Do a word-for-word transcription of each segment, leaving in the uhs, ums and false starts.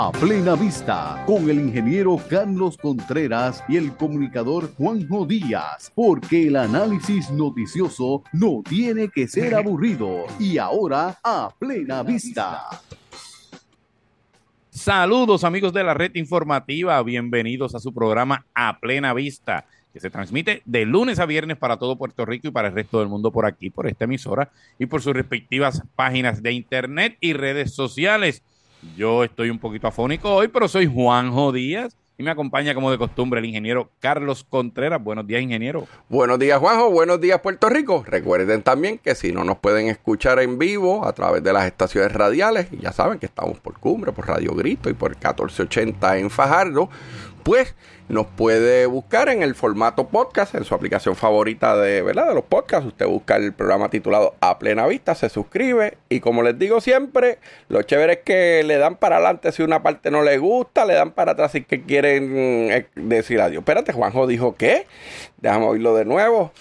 A Plena Vista, con el ingeniero Carlos Contreras y el comunicador Juanjo Díaz, porque el análisis noticioso no tiene que ser aburrido. Y ahora, A Plena Vista. Saludos amigos de la red informativa, bienvenidos a su programa A Plena Vista, que se transmite de lunes a viernes para todo Puerto Rico y para el resto del mundo por aquí, por esta emisora y por sus respectivas páginas de internet y redes sociales. Yo estoy un poquito afónico hoy, pero soy Juanjo Díaz y me acompaña como de costumbre el ingeniero Carlos Contreras. Buenos días, ingeniero. Buenos días, Juanjo. Buenos días, Puerto Rico. Recuerden también que si no nos pueden escuchar en vivo a través de las estaciones radiales, y ya saben que estamos por Cumbre, por Radio Grito y por catorce ochenta en Fajardo, pues nos puede buscar en el formato podcast, en su aplicación favorita de, ¿verdad?, de los podcasts. Usted busca el programa titulado A Plena Vista, se suscribe y como les digo siempre, lo chévere es que le dan para adelante si una parte no le gusta, le dan para atrás si que quieren eh, decir adiós. Espérate, Juanjo dijo ¿qué? Déjame oírlo de nuevo.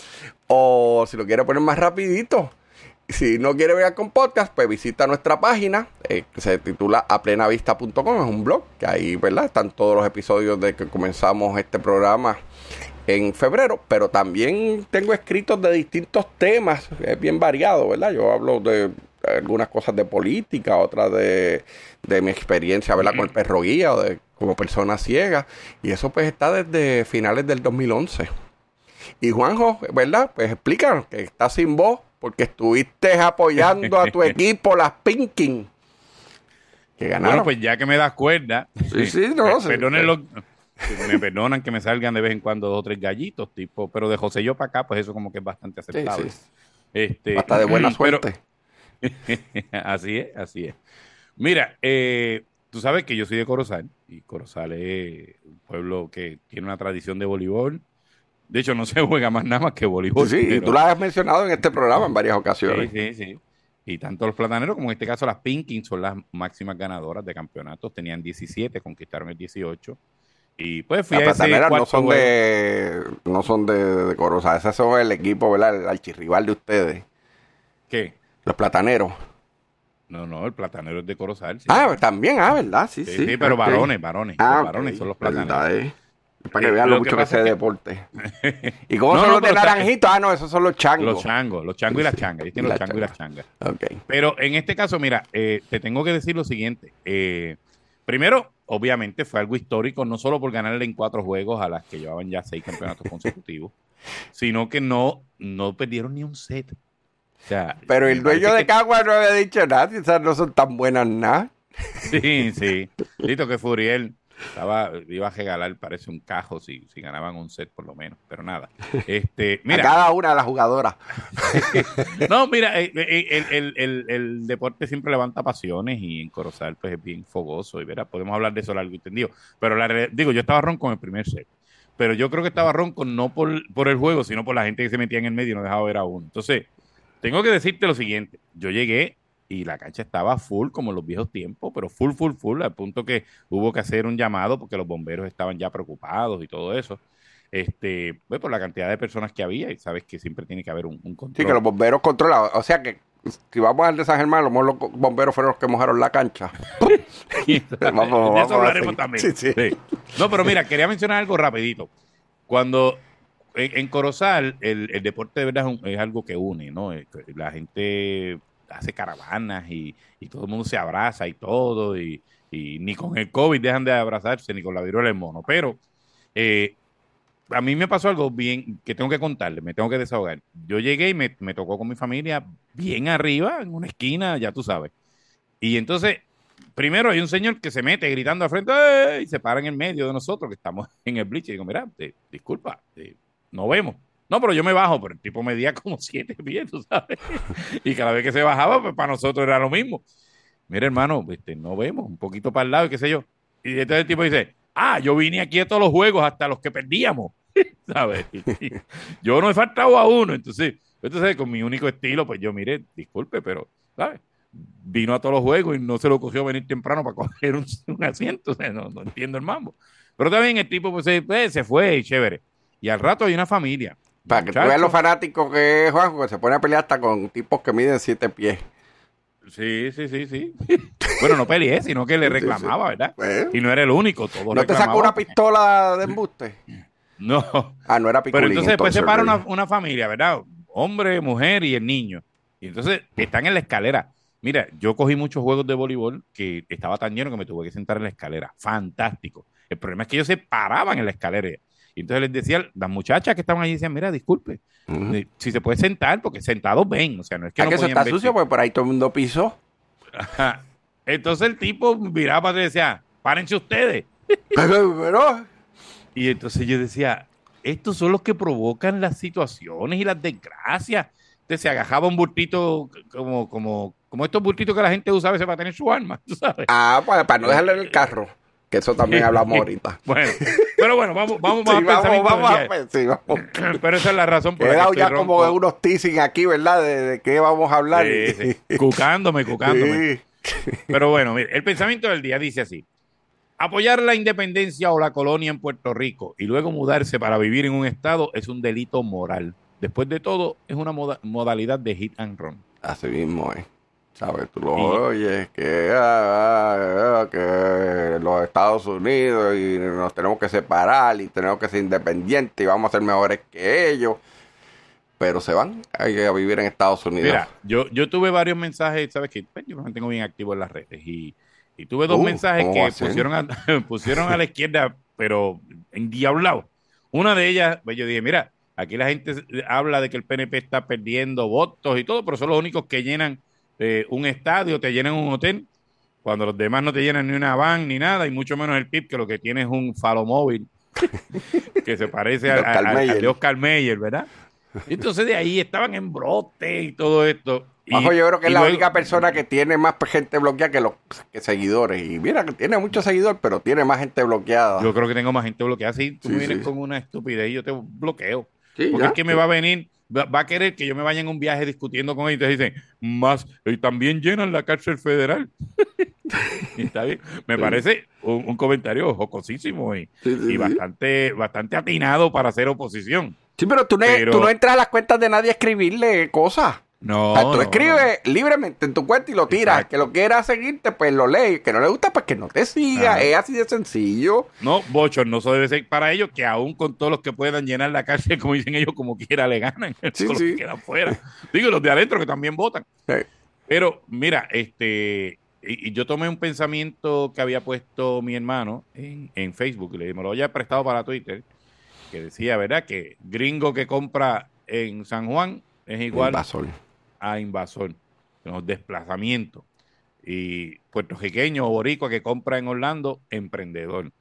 O si lo quiere poner más rapidito. Si no quiere ver con podcast, pues visita nuestra página, eh, que se titula a plena vista punto com, es un blog, que ahí, ¿verdad?, están todos los episodios de que comenzamos este programa en febrero, pero también tengo escritos de distintos temas, es bien variado, ¿verdad? Yo hablo de algunas cosas de política, otras de, de mi experiencia, ¿verdad?, con el perro guía o de como persona ciega, y eso pues está desde finales del dos mil once. Y Juanjo, ¿verdad?, pues explícanos que está sin voz, porque estuviste apoyando a tu equipo, las Pinkin, que ganaron. Bueno, pues ya que me das cuerda, sí, sí, no, me, sí, perdonen sí. los, me perdonan que me salgan de vez en cuando dos o tres gallitos, tipo, pero de José yo para acá, pues eso como que es bastante aceptable. Sí, sí. Este, Hasta de buena suerte. Pero, así es, así es. Mira, eh, tú sabes que yo soy de Corozal, y Corozal es un pueblo que tiene una tradición de voleibol. De hecho, no se juega más nada más que voleibol. Sí, pero... y tú la has mencionado en este programa en varias ocasiones. Sí, sí, sí. Y tanto los plataneros como en este caso las Pinkins son las máximas ganadoras de campeonatos. Tenían diecisiete, conquistaron el dieciocho. Y pues fui las a ese plataneras no son juego. de no son de, de Corozal. Esas son el equipo, ¿verdad?, el archirrival de ustedes. ¿Qué? Los plataneros. No, no, el platanero es de Corozal. Sí. Ah, también, ah, ¿verdad? Sí, sí. Sí, sí pero okay. varones, varones. Ah, los varones okay. son los plataneros. ¿Verdad, eh? Para que Eh, vean lo, lo mucho que que pasa sé de es que- deporte. ¿Y cómo No, son no, los de pero está- naranjito? Ah, no, esos son los changos. Los changos, los changos y las Sí. changas. Ellos tienen Y los la changos y las changas. Ok. Pero en este caso, mira, eh, te tengo que decir lo siguiente. Eh, primero, obviamente, fue algo histórico, no solo por ganarle en cuatro juegos a las que llevaban ya seis campeonatos consecutivos, sino que no, no perdieron ni un set. O sea, Pero me el dueño parece de que- Cagua no había dicho nada, esas no son tan buenas nada. Sí, sí. Listo que Furiel estaba, iba a regalar, parece un cajo si, si ganaban un set por lo menos, pero nada. Este, mira, A cada una de las jugadoras. no, mira, eh, eh, el, el, el, el deporte siempre levanta pasiones y en Corozal pues es bien fogoso y verá, podemos hablar de eso largo y tendido. Pero la re- digo, yo estaba ronco en el primer set, pero yo creo que estaba ronco no por, por el juego, sino por la gente que se metía en el medio y no dejaba ver a uno. Entonces, tengo que decirte lo siguiente, yo llegué y la cancha estaba full como en los viejos tiempos, pero full, full, full, al punto que hubo que hacer un llamado porque los bomberos estaban ya preocupados y todo eso. Este, pues por la cantidad de personas que había, y sabes que siempre tiene que haber un, un control. Sí, que los bomberos controlan. O sea que si vamos al de San Germán, a lo mejor los bomberos fueron los que mojaron la cancha. Vamos, vamos, de eso vamos a hablaremos seguir. también. Sí, sí. Sí. No, pero mira, quería mencionar algo rapidito. Cuando en, en Corozal el, el deporte de verdad es, un- es algo que une, ¿no? Eh, La gente hace caravanas y, y todo el mundo se abraza y todo, y, y ni con el COVID dejan de abrazarse, ni con la viruela del mono. Pero eh, a mí me pasó algo bien que tengo que contarle, me tengo que desahogar. Yo llegué y me, me tocó con mi familia bien arriba, en una esquina, ya tú sabes. Y entonces, primero hay un señor que se mete gritando al frente ¡eh! Y se para en el medio de nosotros que estamos en el bleacher. Y digo, mira, eh, disculpa, eh, no vemos. No, pero yo me bajo, pero el tipo medía como siete pies, tú sabes. Y cada vez que se bajaba, pues para nosotros era lo mismo. Mira, hermano, este, no vemos, un poquito para el lado y qué sé yo. Y entonces el tipo dice, ah, yo vine aquí a todos los juegos, hasta los que perdíamos, ¿sabes? Y, y yo no he faltado a uno. Entonces, entonces, con mi único estilo, pues yo, mire, disculpe, pero, ¿sabes? Vino a todos los juegos y no se le ocurrió venir temprano para coger un, un asiento. O sea, no, no entiendo el mambo. Pero también el tipo pues, se, pues, se fue y chévere. Y al rato hay una familia. Para que tú veas lo fanático que es, Juan, que se pone a pelear hasta con tipos que miden siete pies. Sí, sí, sí, sí. Bueno, no peleé, sino que le reclamaba, sí, sí. ¿verdad? Pues, y no era el único. Todos ¿No te sacó una pistola de embuste? No. Ah, no era picolín. Pero entonces después se para una, una familia, ¿verdad? Hombre, mujer y el niño. Y entonces están en la escalera. Mira, yo cogí muchos juegos de voleibol que estaba tan lleno que me tuve que sentar en la escalera. Fantástico. El problema es que ellos se paraban en la escalera. Y entonces les decía, las muchachas que estaban allí decían, mira, disculpe, uh-huh. si se puede sentar, porque sentados ven. O sea, no es que ¿A no que eso está vestir. sucio? Porque por ahí todo el mundo pisó. Ajá. Entonces el tipo miraba para atrás y decía, párense ustedes. Pero, pero... Y entonces yo decía, estos son los que provocan las situaciones y las desgracias. Entonces se agajaba un bultito como, como, como estos bultitos que la gente usa a veces para tener su arma, ¿tú sabes? Ah, para, para no dejarlo en el carro. Que eso también hablamos ahorita. Bueno, pero bueno, vamos, vamos, sí, vamos, vamos, vamos a pensar. Sí, vamos. Pero esa es la razón por la que He dado ya ronco. Como de unos teasing aquí, ¿verdad? De, de qué vamos a hablar. Sí, sí. Cucándome, cucándome. Sí. Pero bueno, mire, el pensamiento del día dice así. Apoyar la independencia o la colonia en Puerto Rico y luego mudarse para vivir en un estado es un delito moral. Después de todo, es una moda- modalidad de hit and run. Así mismo, ¿eh? ¿Sabes? Tú lo y, oyes, que, ah, ah, que los Estados Unidos y nos tenemos que separar y tenemos que ser independientes y vamos a ser mejores que ellos. Pero se van a vivir en Estados Unidos. Mira, yo, yo tuve varios mensajes, ¿sabes qué? Yo me mantengo bien activo en las redes y, y tuve dos uh, mensajes que pusieron a, pusieron a la izquierda, pero endiablados. Una de ellas, pues yo dije, mira, aquí la gente habla de que el P N P está perdiendo votos y todo, pero son los únicos que llenan eh, un estadio, te llenan un hotel, cuando los demás no te llenan ni una van ni nada, y mucho menos el P I B, que lo que tiene es un falomóvil que se parece a, a, a, a de Oscar Meyer, ¿verdad? Entonces de ahí estaban en brote y todo esto. Y, Bajo, yo creo que es la luego, única persona que tiene más gente bloqueada que los que seguidores. Y mira que tiene muchos seguidores, pero tiene más gente bloqueada. Yo creo que tengo más gente bloqueada. Si tú sí, me vienes sí. con una estupidez y yo te bloqueo. Sí, porque ya, es que sí. me va a venir, va, va a querer que yo me vaya en un viaje discutiendo con ellos. Entonces dicen, más, y también llenan la cárcel federal. Está bien. Me sí. parece un, un comentario jocosísimo y, sí, sí, y bastante, bastante atinado para hacer oposición. Sí, pero tú, pero tú no entras a las cuentas de nadie a escribirle cosas. No. O sea, tú no, escribes no. libremente en tu cuenta y lo tiras. Exacto. Que lo quiera seguirte, pues lo lees. Que no le gusta, pues que no te siga. Ajá. Es así de sencillo. No, bochornoso debe ser para ellos que aún con todos los que puedan llenar la cárcel, como dicen ellos, como quiera, le ganan. Sí, todos sí. los que quedan fuera. Digo, los de adentro que también votan. Sí. Pero, mira, este... Y, y yo tomé un pensamiento que había puesto mi hermano en, en Facebook, y le me lo había prestado para Twitter, que decía, ¿verdad? Que gringo que compra en San Juan es igual invasor. a invasor, los desplazamientos. Y puertorriqueño o boricua que compra en Orlando, emprendedor.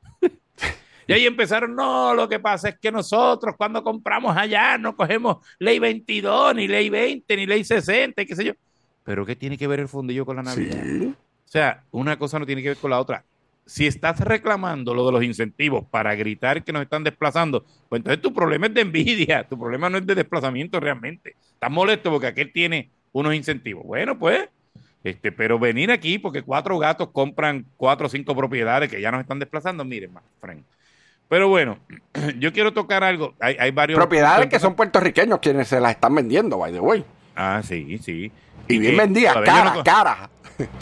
Y ahí empezaron, no, lo que pasa es que nosotros cuando compramos allá no cogemos ley veintidós, ni ley veinte, ni ley sesenta, qué sé yo. ¿Pero qué tiene que ver el fundillo con la Navidad? Sí. O sea, una cosa no tiene que ver con la otra. Si estás reclamando lo de los incentivos para gritar que nos están desplazando, pues entonces tu problema es de envidia, tu problema no es de desplazamiento realmente. Estás molesto porque aquel tiene unos incentivos. Bueno, pues, este, pero venir aquí porque cuatro gatos compran cuatro o cinco propiedades que ya nos están desplazando, miren, más, friend. Pero bueno, yo quiero tocar algo. Hay, hay varios... Propiedades que son puertorriqueños quienes se las están vendiendo, by the way. Ah, sí, sí. Y, y bien vendidas, cara, no... cara.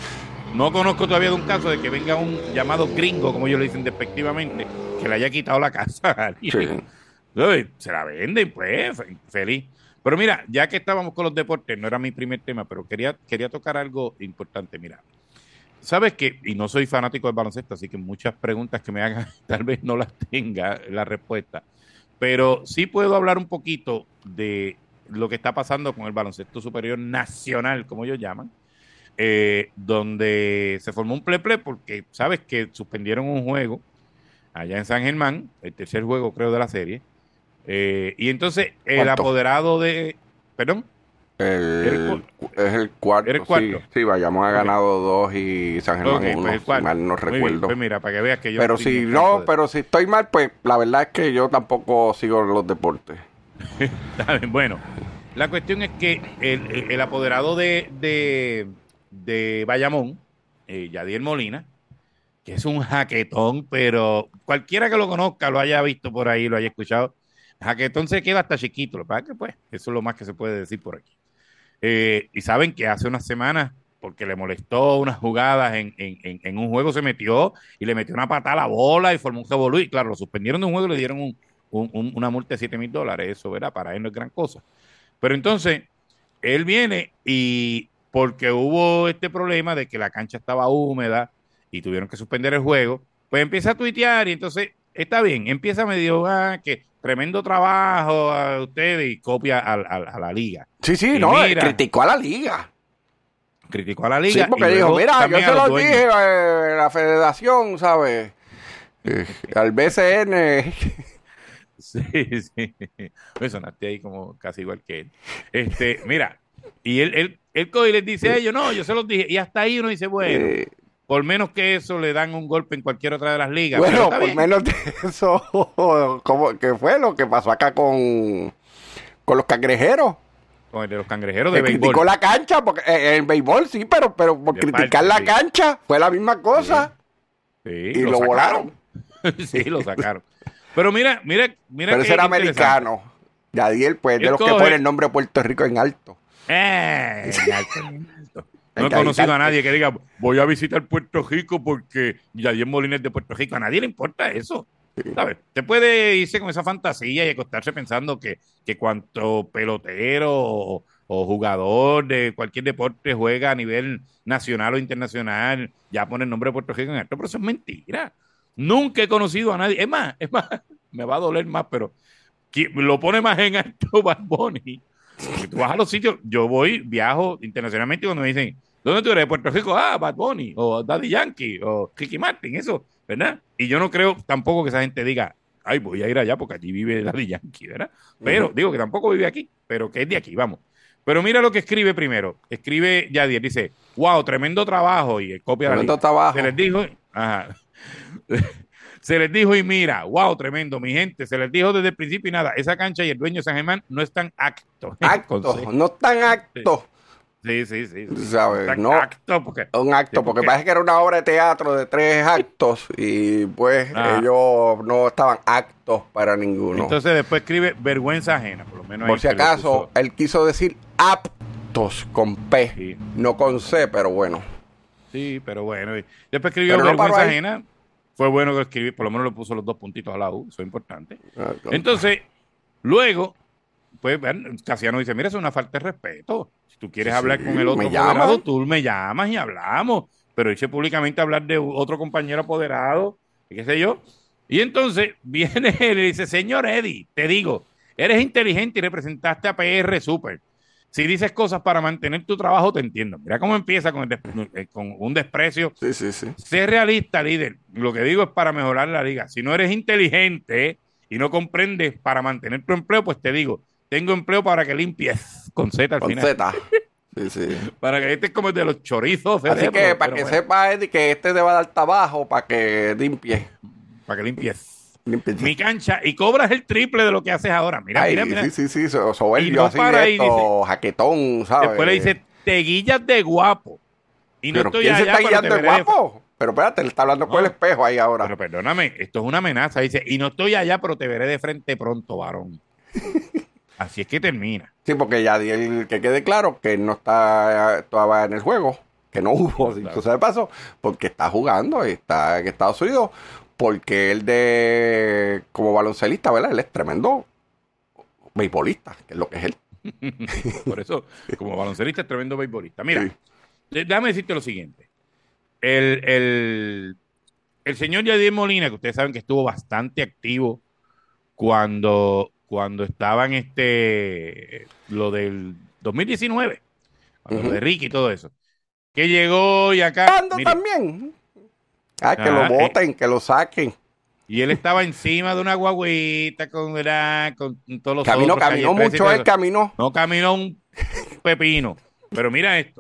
No conozco todavía de un caso de que venga un llamado gringo, como ellos le dicen despectivamente, que le haya quitado la casa a alguien. Sí. Se la venden, pues, feliz. Pero mira, ya que estábamos con los deportes, no era mi primer tema, pero quería, quería tocar algo importante. Mira, ¿sabes qué? Y no soy fanático del baloncesto, así que muchas preguntas que me hagan tal vez no las tenga la respuesta. Pero sí puedo hablar un poquito de lo que está pasando con el baloncesto superior nacional, como ellos llaman. Eh, donde se formó un ple-ple porque sabes que suspendieron un juego allá en San Germán, el tercer juego creo de la serie, eh, y entonces el ¿Cuánto? apoderado de... ¿Perdón? El, es el cuarto, el cuarto. Sí, sí, Bayamón ha ganado dos y San Germán okay, uno, pues si mal no recuerdo. Bien, pues mira, para que veas que yo... Pero si no, pero si estoy mal, pues la verdad es que yo tampoco sigo los deportes. Bueno, la cuestión es que el, el, el apoderado de... de de Bayamón, eh, Yadier Molina, que es un jaquetón, pero cualquiera que lo conozca, lo haya visto por ahí, lo haya escuchado, jaquetón se queda hasta chiquito, lo que pasa es que pues, eso es lo más que se puede decir por aquí. Eh, y saben que hace unas semanas porque le molestó unas jugadas en, en, en, en un juego, se metió y le metió una patada a la bola y formó un revolú. Y claro, lo suspendieron de un juego y le dieron un, un, un, una multa de siete mil dólares. Eso, ¿verdad? Para él no es gran cosa. Pero entonces, él viene y porque hubo este problema de que la cancha estaba húmeda y tuvieron que suspender el juego, pues empieza a tuitear y entonces está bien, empieza medio, ah, que tremendo trabajo a ustedes y copia a, a, a la liga. Sí, sí, y no, mira, criticó a la liga. Criticó a la liga. Sí, porque dijo, mira, yo se lo dije a la federación, ¿sabes? Al B C N. Sí, sí. Me sonaste ahí como casi igual que él. Este, mira, y él, él, él coge y les dice a ellos, no, yo se los dije. Y hasta ahí uno dice, bueno, eh, por menos que eso le dan un golpe en cualquier otra de las ligas. Bueno, por bien. menos de eso, ¿cómo, ¿qué fue lo que pasó acá con, con los cangrejeros? Con el de los cangrejeros que de béisbol. Criticó la cancha, porque eh, el béisbol sí, pero, pero por de criticar parte, la sí. cancha fue la misma cosa. Sí, sí, y lo, lo volaron. Sí, lo sacaron. Pero mira, mira, mira. Pero ese era americano. Yadiel, pues, de los coge... que pone el nombre de Puerto Rico en alto. Eh, en alto, en alto. No he conocido a nadie que diga, voy a visitar Puerto Rico porque Yadiel Molina es de Puerto Rico. A nadie le importa eso. Sí. ¿Sabes? Te puede irse con esa fantasía y acostarse pensando que, que cuanto pelotero o, o jugador de cualquier deporte juega a nivel nacional o internacional, ya pone el nombre de Puerto Rico en alto, pero eso es mentira. Nunca he conocido a nadie. Es más, es más, me va a doler más, pero lo pone más en alto Bad Bunny. Porque tú vas a los sitios, yo voy, viajo internacionalmente y cuando me dicen, ¿dónde tú eres? ¿De Puerto Rico? Ah, Bad Bunny, o Daddy Yankee, o Ricky Martin, eso, ¿verdad? Y yo no creo tampoco que esa gente diga, ay, voy a ir allá porque allí vive Daddy Yankee, ¿verdad? Pero, uh-huh. digo que tampoco vive aquí, pero que es de aquí, vamos. Pero mira lo que escribe primero. Escribe Yadier, dice, wow, tremendo trabajo, y copia tremendo la trabajo. Se les dijo, ajá. Se les dijo y mira, wow, tremendo, mi gente, se les dijo desde el principio y nada, esa cancha y el dueño de San Germán no están actos. Actos, no están actos. Sí, sí, sí. sí. ¿Sabes? No, no acto porque, un acto, sí, porque parece que era una obra de teatro de tres actos y pues ah. ellos no estaban actos para ninguno. Entonces después escribe vergüenza ajena, por lo menos. Por si acaso, él quiso decir aptos con P, sí. no con C, pero bueno. Sí, pero bueno. Después escribió pero vergüenza no ajena. Fue bueno que escribí, por lo menos le puso los dos puntitos a la U, eso es importante. Ah, claro. Entonces, luego, pues Casiano dice, mira, eso es una falta de respeto. Si tú quieres sí, hablar con el otro apoderado, tú me llamas y hablamos. Pero irse públicamente a hablar de otro compañero apoderado, qué sé yo. Y entonces viene él y dice, señor Eddie, te digo, eres inteligente y representaste a P R Super. Si dices cosas para mantener tu trabajo, te entiendo. Mira cómo empieza con, el con un desprecio. Sí, sí, sí. Sé realista, líder. Lo que digo es para mejorar la liga. Si no eres inteligente y no comprendes para mantener tu empleo, pues te digo, tengo empleo para que limpies. Con Z al con final. Z. Sí, sí. Para que este es como el de los chorizos. Así cerebro, que para que bueno. sepa, Eddie, que este te va a dar trabajo para que limpies. Para que limpies. Mi cancha y cobras el triple de lo que haces ahora. Mira, Ay, mira, mira. Sí, sí, sí, so, soberbio, no así de esto, dice, jaquetón, ¿sabes? Después le dice, te guillas de guapo. Y no ¿Pero estoy quién allá, se está guillando de guapo? De... Pero espérate, le está hablando no, con el espejo ahí ahora. Pero perdóname, esto es una amenaza. Dice, y no estoy allá, pero te veré de frente pronto, varón. Así es que termina. Sí, porque ya di el que quede claro que no está todavía en el juego, que no hubo, si tú sabes paso, porque está jugando, está en Estados Unidos. Porque él de como baloncelista, ¿verdad? Él es tremendo beisbolista, que es lo que es él. Por eso, como baloncelista es tremendo beisbolista. Mira, sí. déjame decirte lo siguiente. El, el, el señor Yadier Molina, que ustedes saben que estuvo bastante activo cuando, cuando estaba en este, lo del dos mil diecinueve, cuando uh-huh. lo de Ricky y todo eso, que llegó y acá... ¿Cuándo también? Ah, que ah, lo boten, eh, que lo saquen. Y él estaba encima de una guagüita con, ¿verdad? Con todos los Caminó, otros, caminó mucho, él caminó. No caminó un pepino. Pero mira esto.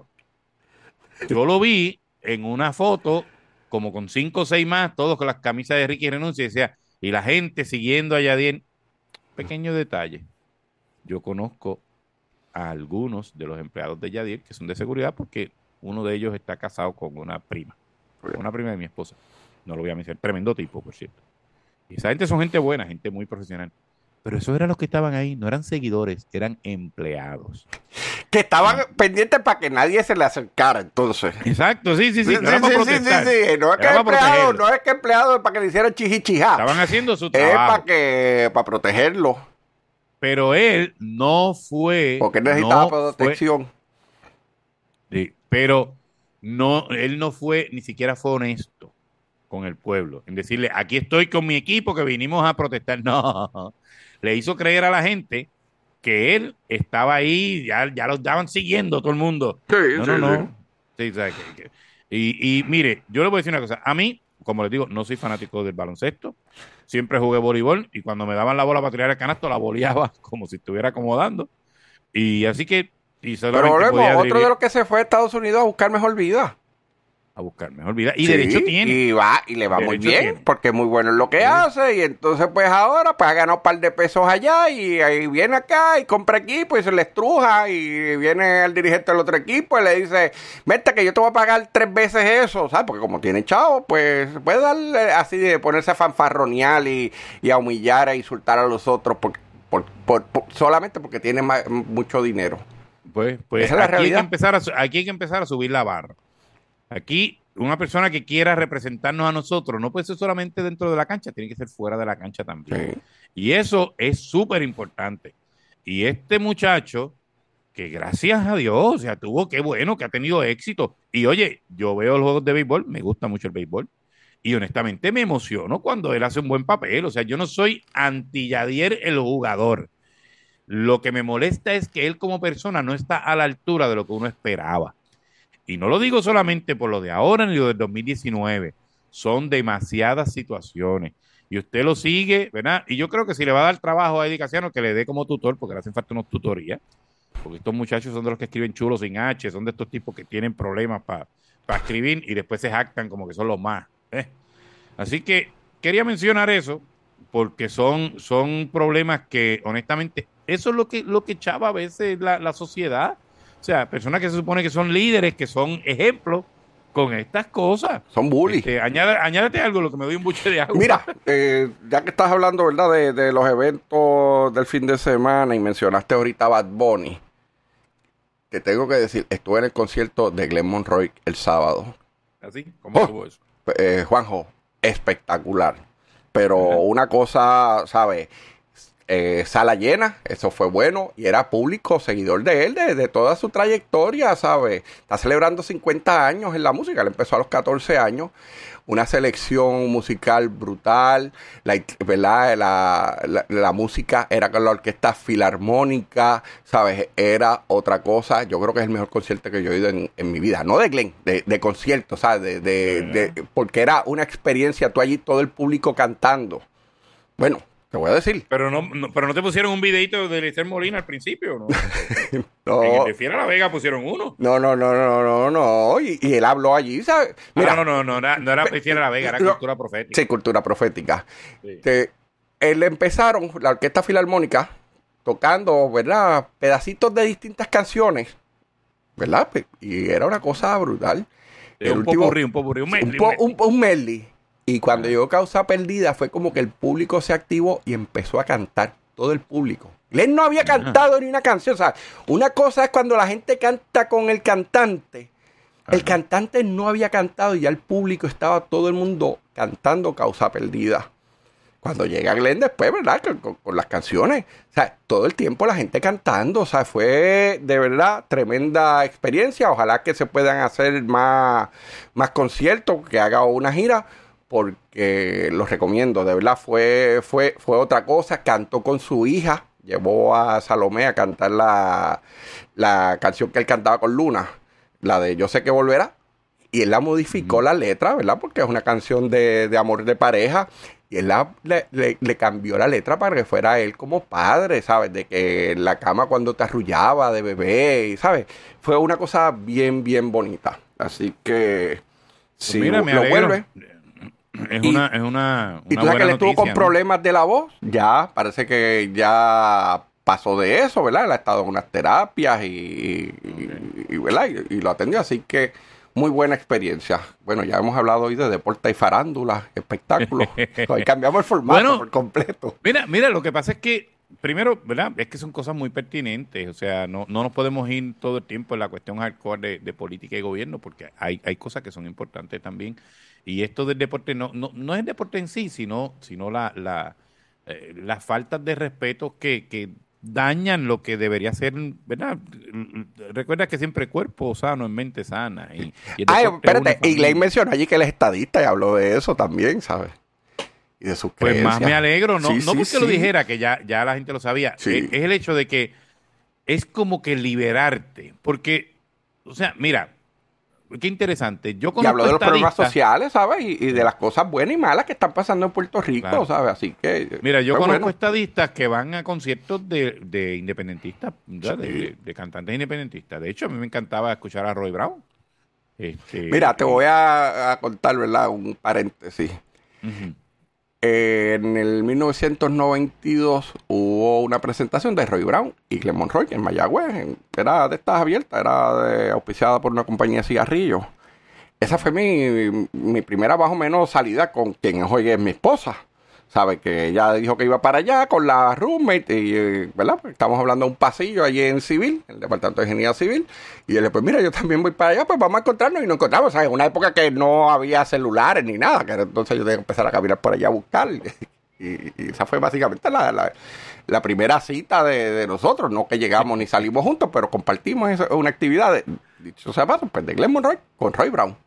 Yo lo vi en una foto, como con cinco o seis más, todos con las camisas de Ricky Renuncia, y decía, y la gente siguiendo a Yadier. Pequeño detalle. Yo conozco a algunos de los empleados de Yadier que son de seguridad porque uno de ellos está casado con una prima. Una prima de mi esposa. No lo voy a mencionar. Tremendo tipo, por cierto. Y esa gente son gente buena, gente muy profesional. Pero eso eran los que estaban ahí. No eran seguidores, eran empleados. que estaban pendientes para que nadie se le acercara, entonces. Exacto, sí, sí, sí. Sí, sí, sí, sí, sí. No es que empleado, no es que empleado para que le hicieran chichichijá. Estaban haciendo su Es trabajo. para que, para protegerlo. Pero él no fue. Porque necesitaba no protección. Fue, sí, pero no, él no fue, ni siquiera fue honesto con el pueblo. En decirle, aquí estoy con mi equipo que vinimos a protestar. No. Le hizo creer a la gente que él estaba ahí, ya, ya lo estaban siguiendo todo el mundo. Sí, no, sí, no, no, sí. sí, ¿sabes qué? Que- Y, y mire, yo le voy a decir una cosa. A mí, como les digo, no soy fanático del baloncesto. Siempre jugué voleibol y cuando me daban la bola para tirar el canasto, la boleaba como si estuviera acomodando. Y así que, y Pero solamente volvemos, podía otro driblar de los que se fue a Estados Unidos a buscar mejor vida. a buscar mejor vida. Y Sí, derecho tiene. Y va, y le va muy Derecho bien, tiene. porque es muy bueno en lo que Sí. hace, y entonces pues ahora pues ha ganado un par de pesos allá, y ahí viene acá y compra equipo y se le estruja, y viene el dirigente del otro equipo y le dice, vete que yo te voy a pagar tres veces eso, ¿sabes? Porque como tiene chavo, pues puede darle así de ponerse a fanfarronear y, y a humillar, a insultar a los otros, por, por, por- por- solamente porque tiene ma- mucho dinero. Pues, pues Esa es la aquí, hay que realidad. empezar a, su- aquí hay que empezar a subir la barra. Aquí, una persona que quiera representarnos a nosotros no puede ser solamente dentro de la cancha, tiene que ser fuera de la cancha también. Sí. Y eso es súper importante. Y este muchacho, que gracias a Dios, o sea, tuvo, qué bueno, que ha tenido éxito. Y oye, yo veo los juegos de béisbol, me gusta mucho el béisbol. Y honestamente me emociono cuando él hace un buen papel. O sea, yo no soy anti-Yadier el jugador. Lo que me molesta es que él como persona no está a la altura de lo que uno esperaba. Y no lo digo solamente por lo de ahora ni lo del dos mil diecinueve. Son demasiadas situaciones. Y usted lo sigue, ¿verdad? Y yo creo que si le va a dar trabajo a Eddie Casiano, que le dé como tutor, porque le hacen falta unas tutorías. Porque estos muchachos son de los que escriben chulos sin H, son de estos tipos que tienen problemas para pa escribir y después se jactan como que son los más. ¿eh? Así que quería mencionar eso, porque son, son problemas que, honestamente, eso es lo que, lo que echaba a veces la, la sociedad. O sea, personas que se supone que son líderes, que son ejemplos con estas cosas. Son bullies. Este, añade- añádete algo, lo que me doy un buche de agua. Mira, eh, ya que estás hablando, ¿verdad? De, de los eventos del fin de semana y mencionaste ahorita Bad Bunny, te tengo que decir, estuve en el concierto de Glenn Monroy el sábado. ¿Así? ¿Cómo Oh. estuvo eso? Eh, Juanjo, espectacular. Pero Ajá. una cosa, ¿sabes? Eh, sala llena, eso fue bueno, y era público, seguidor de él, de, de toda su trayectoria, ¿sabes? Está celebrando cincuenta años en la música, él empezó a los catorce años, una selección musical brutal, la, ¿verdad? La, la, la música era con la orquesta filarmónica, ¿sabes? Era otra cosa, yo creo que es el mejor concierto que yo he ido en, en mi vida, no de Glenn, de, de concierto, ¿sabes? De, de, de, porque era una experiencia, tú allí todo el público cantando. Bueno, te voy a decir. Pero no, no, pero no te pusieron un videito de Eliezer Molina al principio, ¿no? No, En el de Fiera La Vega pusieron uno. no, no, no, no, no, no. Y, y él habló allí, ¿sabes? Mira, no, no, no, no, no, no era Fiera La Vega, era no, Cultura Profética. Sí, cultura profética. Sí. Que él empezaron, la orquesta filarmónica, tocando, ¿verdad? Pedacitos de distintas canciones, ¿verdad? Y era una cosa brutal. Sí, un popurrí, un popurrí, un medley, un, po- un un, un medley. Y cuando llegó Causa Perdida fue como que el público se activó y empezó a cantar, todo el público. Él no había cantado ni una canción. O sea, una cosa es cuando la gente canta con el cantante. El Ajá. cantante no había cantado y ya el público estaba todo el mundo cantando Causa Perdida. Cuando llega Glenn después, ¿verdad? Con, con- con las canciones. O sea, todo el tiempo la gente cantando. O sea, fue de verdad tremenda experiencia. Ojalá que se puedan hacer más, más conciertos, que haga una gira, porque los recomiendo. De verdad, fue, fue, fue otra cosa. Cantó con su hija. Llevó a Salomé a cantar la, la canción que él cantaba con Luna. La de Yo sé que volverá. Y él la modificó, mm. la letra, ¿verdad? Porque es una canción de, de amor de pareja. Y él la, le, le, le cambió la letra para que fuera él como padre, ¿sabes? De que en la cama cuando te arrullaba de bebé, ¿sabes? Fue una cosa bien, bien bonita. Así que Pues si mira, me lo alegro. vuelve. Es Y- una, es una, Y una tú sabes que buena él estuvo noticia, con ¿no? problemas de la voz. Ya, parece que ya pasó de eso, ¿verdad? Él ha estado en unas terapias y, y, y, ¿verdad? Y, y lo atendió. Así que muy buena experiencia. Bueno, ya hemos hablado hoy de deporte y farándula, espectáculos. Hoy cambiamos el formato Bueno, por completo. Mira, mira, lo que pasa es que primero, ¿verdad? Es que son cosas muy pertinentes, o sea, no, no nos podemos ir todo el tiempo en la cuestión hardcore de, de política y gobierno, porque hay, hay cosas que son importantes también. Y esto del deporte no, no, no es el deporte en sí, sino, sino la, la, eh, las faltas de respeto que, que dañan lo que debería ser, ¿verdad? Recuerda que siempre cuerpo sano en mente sana. Y, y el Ay, deporte une espérate, y Glenn familias. mencionó allí que él es estadista y habló de eso también, ¿sabes? Y de sus Pues creencias. más me alegro, no, Sí, no sí, porque sí. lo dijera, que ya, ya la gente lo sabía, Sí. es, es el hecho de que es como que liberarte, porque, o sea, mira, qué interesante, yo Y conozco habló de los problemas estadistas, sociales, ¿sabes? Y, y de las cosas buenas y malas que están pasando en Puerto Rico, Claro. ¿sabes? Así que... mira, yo pues conozco bueno. estadistas que van a conciertos de, de independentistas, ¿verdad? Sí. de, de- de cantantes independentistas, de hecho, a mí me encantaba escuchar a Roy Brown. Este, Mira, te y- voy a, a contar, ¿verdad? Un paréntesis. Ujú. Eh, en el mil novecientos noventa y dos hubo una presentación de Roy Brown y Glenn Monroy en Mayagüez. En- era de estas abiertas, era de- auspiciada por una compañía de cigarrillos. Esa fue mi, mi primera más o menos salida con quien hoy es mi esposa. Sabe que ella dijo que iba para allá con la roommate y, eh, ¿verdad? Pues estamos hablando de un pasillo allí en Civil, el Departamento de Ingeniería Civil. Y él le pues mira, yo también voy para allá, pues vamos a encontrarnos. Y nos encontramos, ¿sabes? En una época que no había celulares ni nada, que era- entonces yo tenía que empezar a caminar por allá a buscar. Y, y esa fue básicamente la, la, la primera cita de, de nosotros. No que llegamos ni salimos juntos, pero compartimos esa- una actividad, de, dicho sea paso, pues de Glenn Monroy con Roy Brown.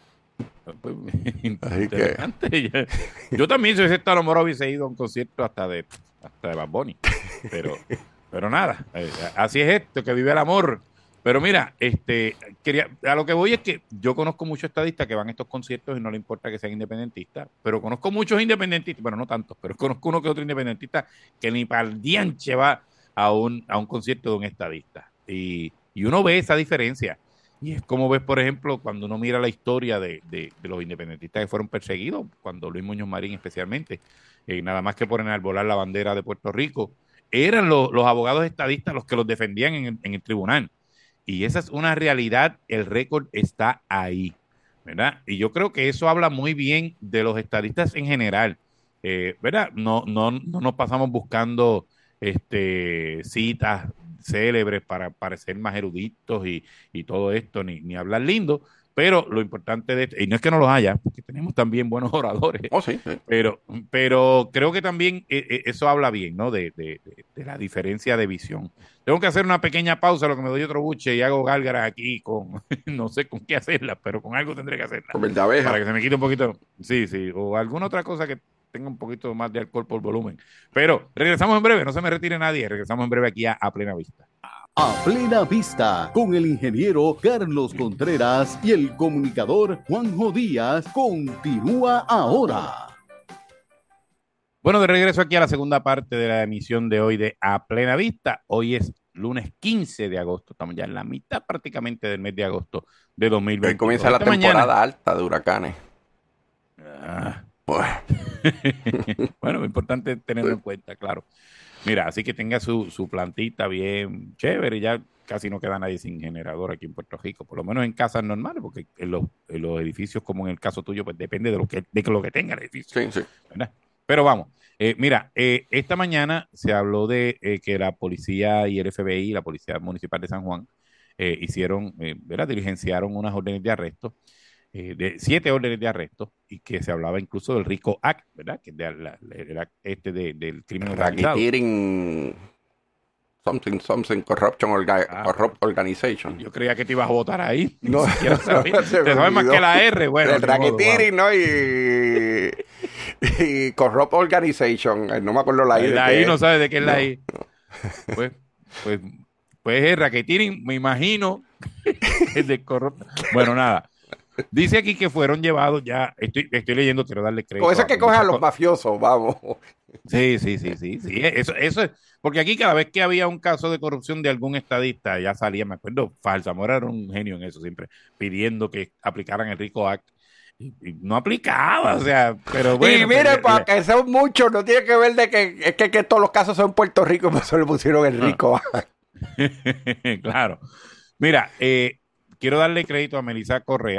Pues, Así que- interesante. Yo, yo también, si hubiese estado, a lo mejor hubiese ido a un concierto hasta de, hasta de Bad Bunny. Pero, pero nada, eh, así es esto, que vive el amor. Pero mira, este, quería, a lo que voy es que yo conozco muchos estadistas que van a estos conciertos y no le importa que sean independentistas, pero conozco muchos independentistas, bueno, no tantos, pero conozco uno que otro independentista que ni para el dianche va a un, a un concierto de un estadista. Y, y uno ve esa diferencia. Y es como ves, por ejemplo, cuando uno mira la historia de, de, de los independentistas que fueron perseguidos, cuando Luis Muñoz Marín especialmente, eh, nada más que por enarbolar la bandera de Puerto Rico, eran los, los abogados estadistas los que los defendían en el, en el tribunal. Y esa es una realidad, el récord está ahí, ¿verdad? Y yo creo que eso habla muy bien de los estadistas en general, eh, ¿verdad? No, no, no nos pasamos buscando este, citas célebres para parecer más eruditos y, y todo esto, ni, ni hablar lindo, pero lo importante de esto, y no es que no los haya, porque tenemos también buenos oradores, Oh, sí, sí. pero, pero creo que también eh, eh, eso habla bien, ¿no? De, de, de, de la diferencia de visión. Tengo que hacer una pequeña pausa, lo que me doy otro buche y hago gárgaras aquí con, no sé con qué hacerla, pero con algo tendré que hacerla. Con el de abeja. Para que se me quite un poquito, sí, sí, o alguna otra cosa que tenga un poquito más de alcohol por volumen. Pero regresamos en breve, no se me retire nadie, regresamos en breve aquí a, a Plena Vista. A Plena Vista, con el ingeniero Carlos Contreras y el comunicador Juanjo Díaz, continúa ahora. Bueno, de regreso aquí a la segunda parte de la emisión de hoy de A Plena Vista. Hoy es lunes quince de agosto. Estamos ya en la mitad prácticamente del mes de agosto de dos mil veinte. Hoy comienza la temporada alta de huracanes. Ah. Bueno. Bueno, lo importante es tenerlo en cuenta, claro. Mira, así que tenga su, su plantita bien chévere. Ya casi no queda nadie sin generador aquí en Puerto Rico, por lo menos en casas normales, porque en los, en los edificios, como en el caso tuyo, pues depende de lo que, de lo que tenga el edificio. Sí, sí. ¿Verdad? Pero vamos, eh, mira, eh, esta mañana se habló de eh, que la policía y el F B I, la Policía Municipal de San Juan, eh, hicieron, eh, ¿verdad? Diligenciaron unas órdenes de arresto, eh, de siete órdenes de arresto, y que se hablaba incluso del RICO Act, ¿verdad? Que es de, la, el act este de, del crimen organizado. Racketeering, something, something, corruption, orga, Ah, corrupt organization. Yo creía que te ibas a votar ahí. No. Ni siquiera sabía. Se me Te sabes más olvidó. que la R, bueno. El ni modo, racketeering, ¿no? Y, y corrupt organization. Eh, No me acuerdo la wow. I. de La qué I no es. sabe de qué es la No. I. Pues, pues, pues el racketeering, me imagino, es de corrupto. Bueno, nada. Dice aquí que fueron llevados ya, estoy, estoy leyendo, quiero darle crédito. Con eso es que a- cogen a los mafiosos, vamos. Sí, sí, sí, sí, sí. Eso, eso es, porque aquí cada vez que había un caso de corrupción de algún estadista, ya salía, me acuerdo, Falsamora era un genio en eso, siempre pidiendo que aplicaran el RICO Act. Y, y no aplicaba, o sea, pero bueno. y mire, pues, para le- que son muchos, no tiene que ver de que es que, que todos los casos son en Puerto Rico, por eso le pusieron el rico. Claro. Mira, eh, quiero darle crédito a Melissa Correa,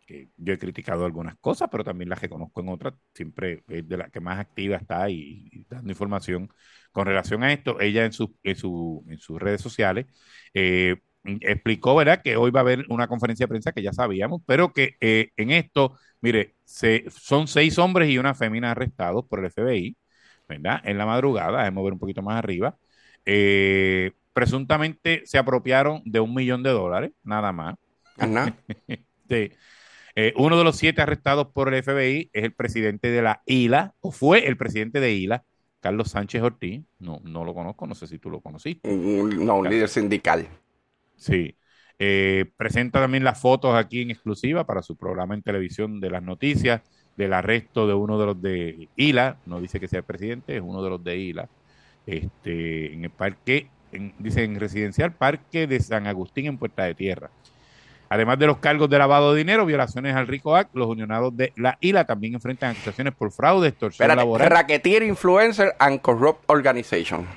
que yo he criticado algunas cosas, pero también las reconozco en otras. Siempre es de la que más activa está y, y dando información con relación a esto. Ella en, su, en, su, en sus redes sociales eh, explicó, ¿verdad?, que hoy va a haber una conferencia de prensa que ya sabíamos, pero que eh, en esto, mire, se, son seis hombres y una fémina arrestados por el F B I, ¿verdad? En la madrugada, déjame ver un poquito más arriba. Eh, presuntamente se apropiaron de un millón de dólares, nada más. Ajá. Sí. Eh, uno de los siete arrestados por el F B I es el presidente de la I L A, o fue el presidente de I L A, Carlos Sánchez Ortiz. No, no lo conozco, no sé si tú lo conociste. Un, no, un Carlos. líder sindical. Sí. Eh, presenta también las fotos aquí en exclusiva para su programa en televisión de las noticias del arresto de uno de los de I L A. No dice que sea el presidente, es uno de los de I L A. Este, en el parque, en, dice en residencial Parque de San Agustín en Puerta de Tierra. Además de los cargos de lavado de dinero, violaciones al RICO Act, los unionados de la I L A también enfrentan acusaciones por fraude, extorsión Espérate, laboral. Racketeer, Influencer and Corrupt Organization.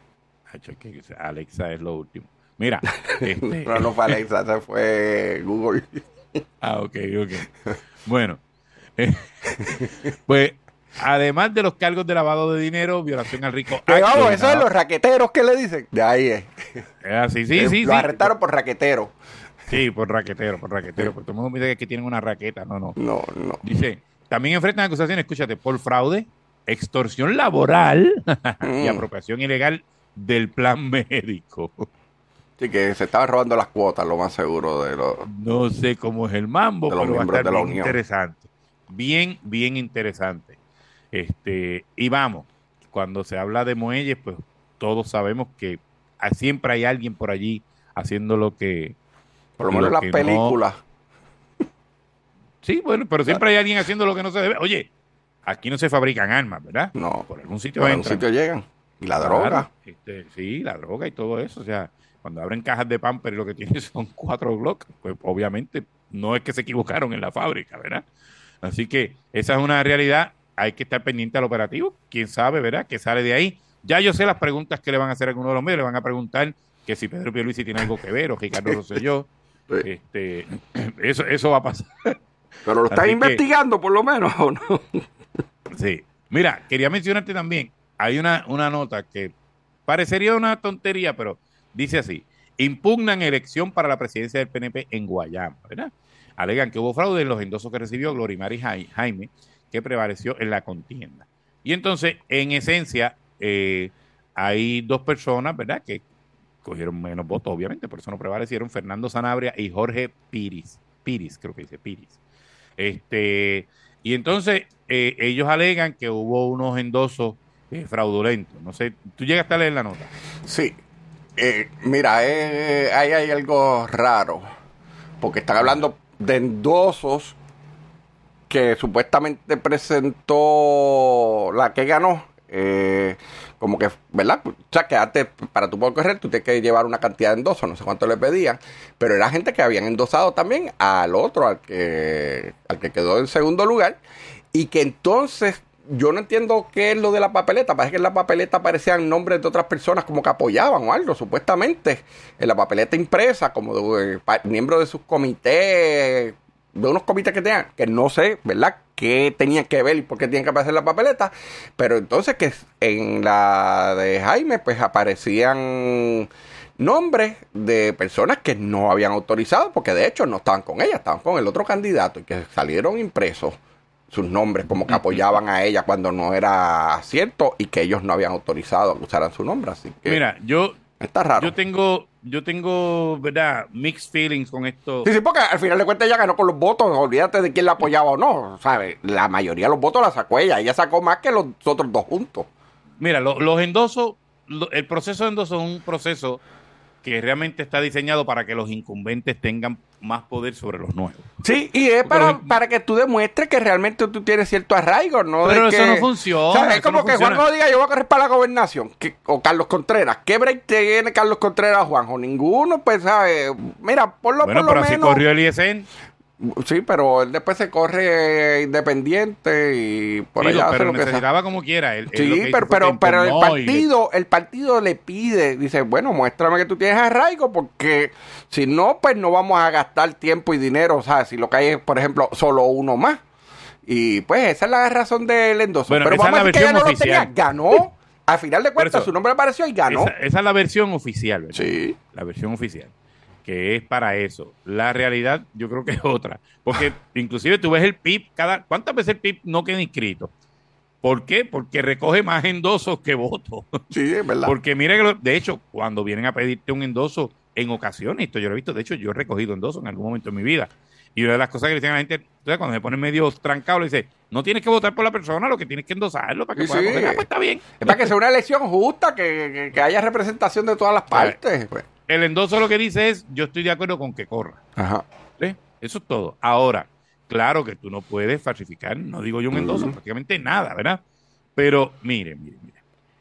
Alexa es lo último. Mira. Este, no, no fue Alexa, se fue Google. Ah, ok, ok. Bueno. Eh, pues, además de los cargos de lavado de dinero, violación al RICO Act. Que vamos, los eso es los raqueteros que le dicen. De ahí es. Es así, sí, Eh, sí, Lo sí. arrestaron por raquetero. Sí, por raquetero, por raquetero. Porque todo el mundo dice que tienen una raqueta. No, no. No, no. Dice, también enfrentan acusaciones, escúchate, por fraude, extorsión laboral y apropiación ilegal del plan médico. Sí, que se estaban robando las cuotas, lo más seguro de los... No sé cómo es el mambo, de los pero va a miembros estar de la bien Unión. interesante. Bien, bien interesante. Este, y vamos, cuando se habla de muelles, pues todos sabemos que siempre hay alguien por allí haciendo lo que... Por lo menos en las películas. No... Sí, bueno, pero siempre hay alguien haciendo lo que no se debe. Oye, aquí no se fabrican armas, ¿verdad? No. Por algún sitio Por algún entran. sitio llegan. Y la Claro, droga. este, sí, la droga y todo eso. O sea, cuando abren cajas de Pampers y lo que tienen son cuatro Glock, pues obviamente no es que se equivocaron en la fábrica, ¿verdad? Así que esa es una realidad. Hay que estar pendiente al operativo. Quién sabe, ¿verdad? Que sale de ahí. Ya yo sé las preguntas que le van a hacer a algunos de los medios. Le van a preguntar que si Pedro Pierluisi tiene algo que ver o Ricardo Rosselló. Sí. Este, eso, eso va a pasar. Pero lo están Así que- investigando, por lo menos, ¿o no? Sí. Mira, quería mencionarte también, hay una, una nota que parecería una tontería, pero dice así: impugnan elección para la presidencia del P N P en Guayama, ¿verdad? Alegan que hubo fraude en los endosos que recibió Glorimari Jai- Jaime, que prevaleció en la contienda. Y entonces, en esencia, eh, hay dos personas, ¿verdad?, que cogieron menos votos, obviamente, por eso no prevalecieron: Fernando Sanabria y Jorge Piris. Piris, creo que dice Piris. Este, y entonces, eh, ellos alegan que hubo unos endosos eh, fraudulentos. No sé, ¿tú llegaste a leer la nota? Sí. Eh, mira, eh, ahí hay algo raro. Porque están hablando de endosos que supuestamente presentó la que ganó. Eh, como que, ¿verdad? O sea, que antes, para tu poder correr, tú tienes que llevar una cantidad de endosos, no sé cuánto le pedían, pero era gente que habían endosado también al otro, al que, al que quedó en segundo lugar, y que entonces, yo no entiendo qué es lo de la papeleta. Parece que en la papeleta aparecían nombres de otras personas como que apoyaban o algo, supuestamente, en la papeleta impresa, como de, pa- miembros de sus comités, de unos comités que tenían, que no sé, ¿verdad?, qué tenían que ver y por qué tenían que aparecer en la papeleta, pero entonces que en la de Jaime, pues aparecían nombres de personas que no habían autorizado, porque de hecho no estaban con ella, estaban con el otro candidato, y que salieron impresos sus nombres, como que apoyaban a ella cuando no era cierto, y que ellos no habían autorizado a que usaran su nombre, así que Mira, yo, está raro. yo tengo, yo tengo, ¿verdad?, mixed feelings con esto. Sí, sí, porque al final de cuentas ella ganó con los votos, olvídate de quién la apoyaba o no, ¿sabes? La mayoría de los votos la sacó ella, ella sacó más que los otros dos juntos. Mira, lo- los endosos, lo- el proceso de endoso es un proceso que realmente está diseñado para que los incumbentes tengan más poder sobre los nuevos. Sí, y es para, Pero- para que tú demuestres que realmente tú tienes cierto arraigo, ¿no? Pero de eso que, no funciona, o sea, es eso como no que funciona. Juanjo diga, yo voy a correr para la gobernación, que- o Carlos Contreras. ¿Qué break tiene Carlos Contreras a Juanjo? Ninguno, pues, ¿sabes? Mira, por lo, Bueno, por lo pero así menos... corrió Eliezer. Sí, pero él después se corre independiente y por Digo, allá hace pero lo que sea. necesitaba como quiera. Él, él Sí, lo que hizo pero, fue pero, que pero el impugnó y le- partido, el partido le pide, dice, bueno, muéstrame que tú tienes arraigo, porque si no, pues no vamos a gastar tiempo y dinero, o sea, si lo que hay es, por ejemplo, solo uno más. Y pues esa es la razón del endoso. Bueno, pero esa vamos es a la decir que ella no versión lo tenía, oficial. ganó. Al final de Por cuentas, eso, su nombre apareció y ganó. Esa, esa es la versión oficial, ¿verdad? Sí. La versión oficial, que es para eso. La realidad yo creo que es otra. Porque inclusive tú ves el P I B, cada, ¿cuántas veces el P I B no queda inscrito? ¿Por qué? Porque recoge más endosos que votos. Sí, es verdad. Porque mire que, lo- de hecho, cuando vienen a pedirte un endoso, en ocasiones, esto yo lo he visto, de hecho yo he recogido endosos en algún momento de mi vida. Y una de las cosas que le dicen a la gente, entonces cuando se ponen medio trancados, le dice, no tienes que votar por la persona, lo que tienes que endosarlo para que Sí, pueda sí. coger. Ah, pues está bien. Es para que sea una elección justa, que, que, que haya representación de todas las partes. Pues. El endoso lo que dice es, yo estoy de acuerdo con que corra. Ajá. ¿Sí? Eso es todo. Ahora, claro que tú no puedes falsificar, no digo yo un endoso, Ujú. prácticamente nada, ¿verdad? Pero mire, mire, mire.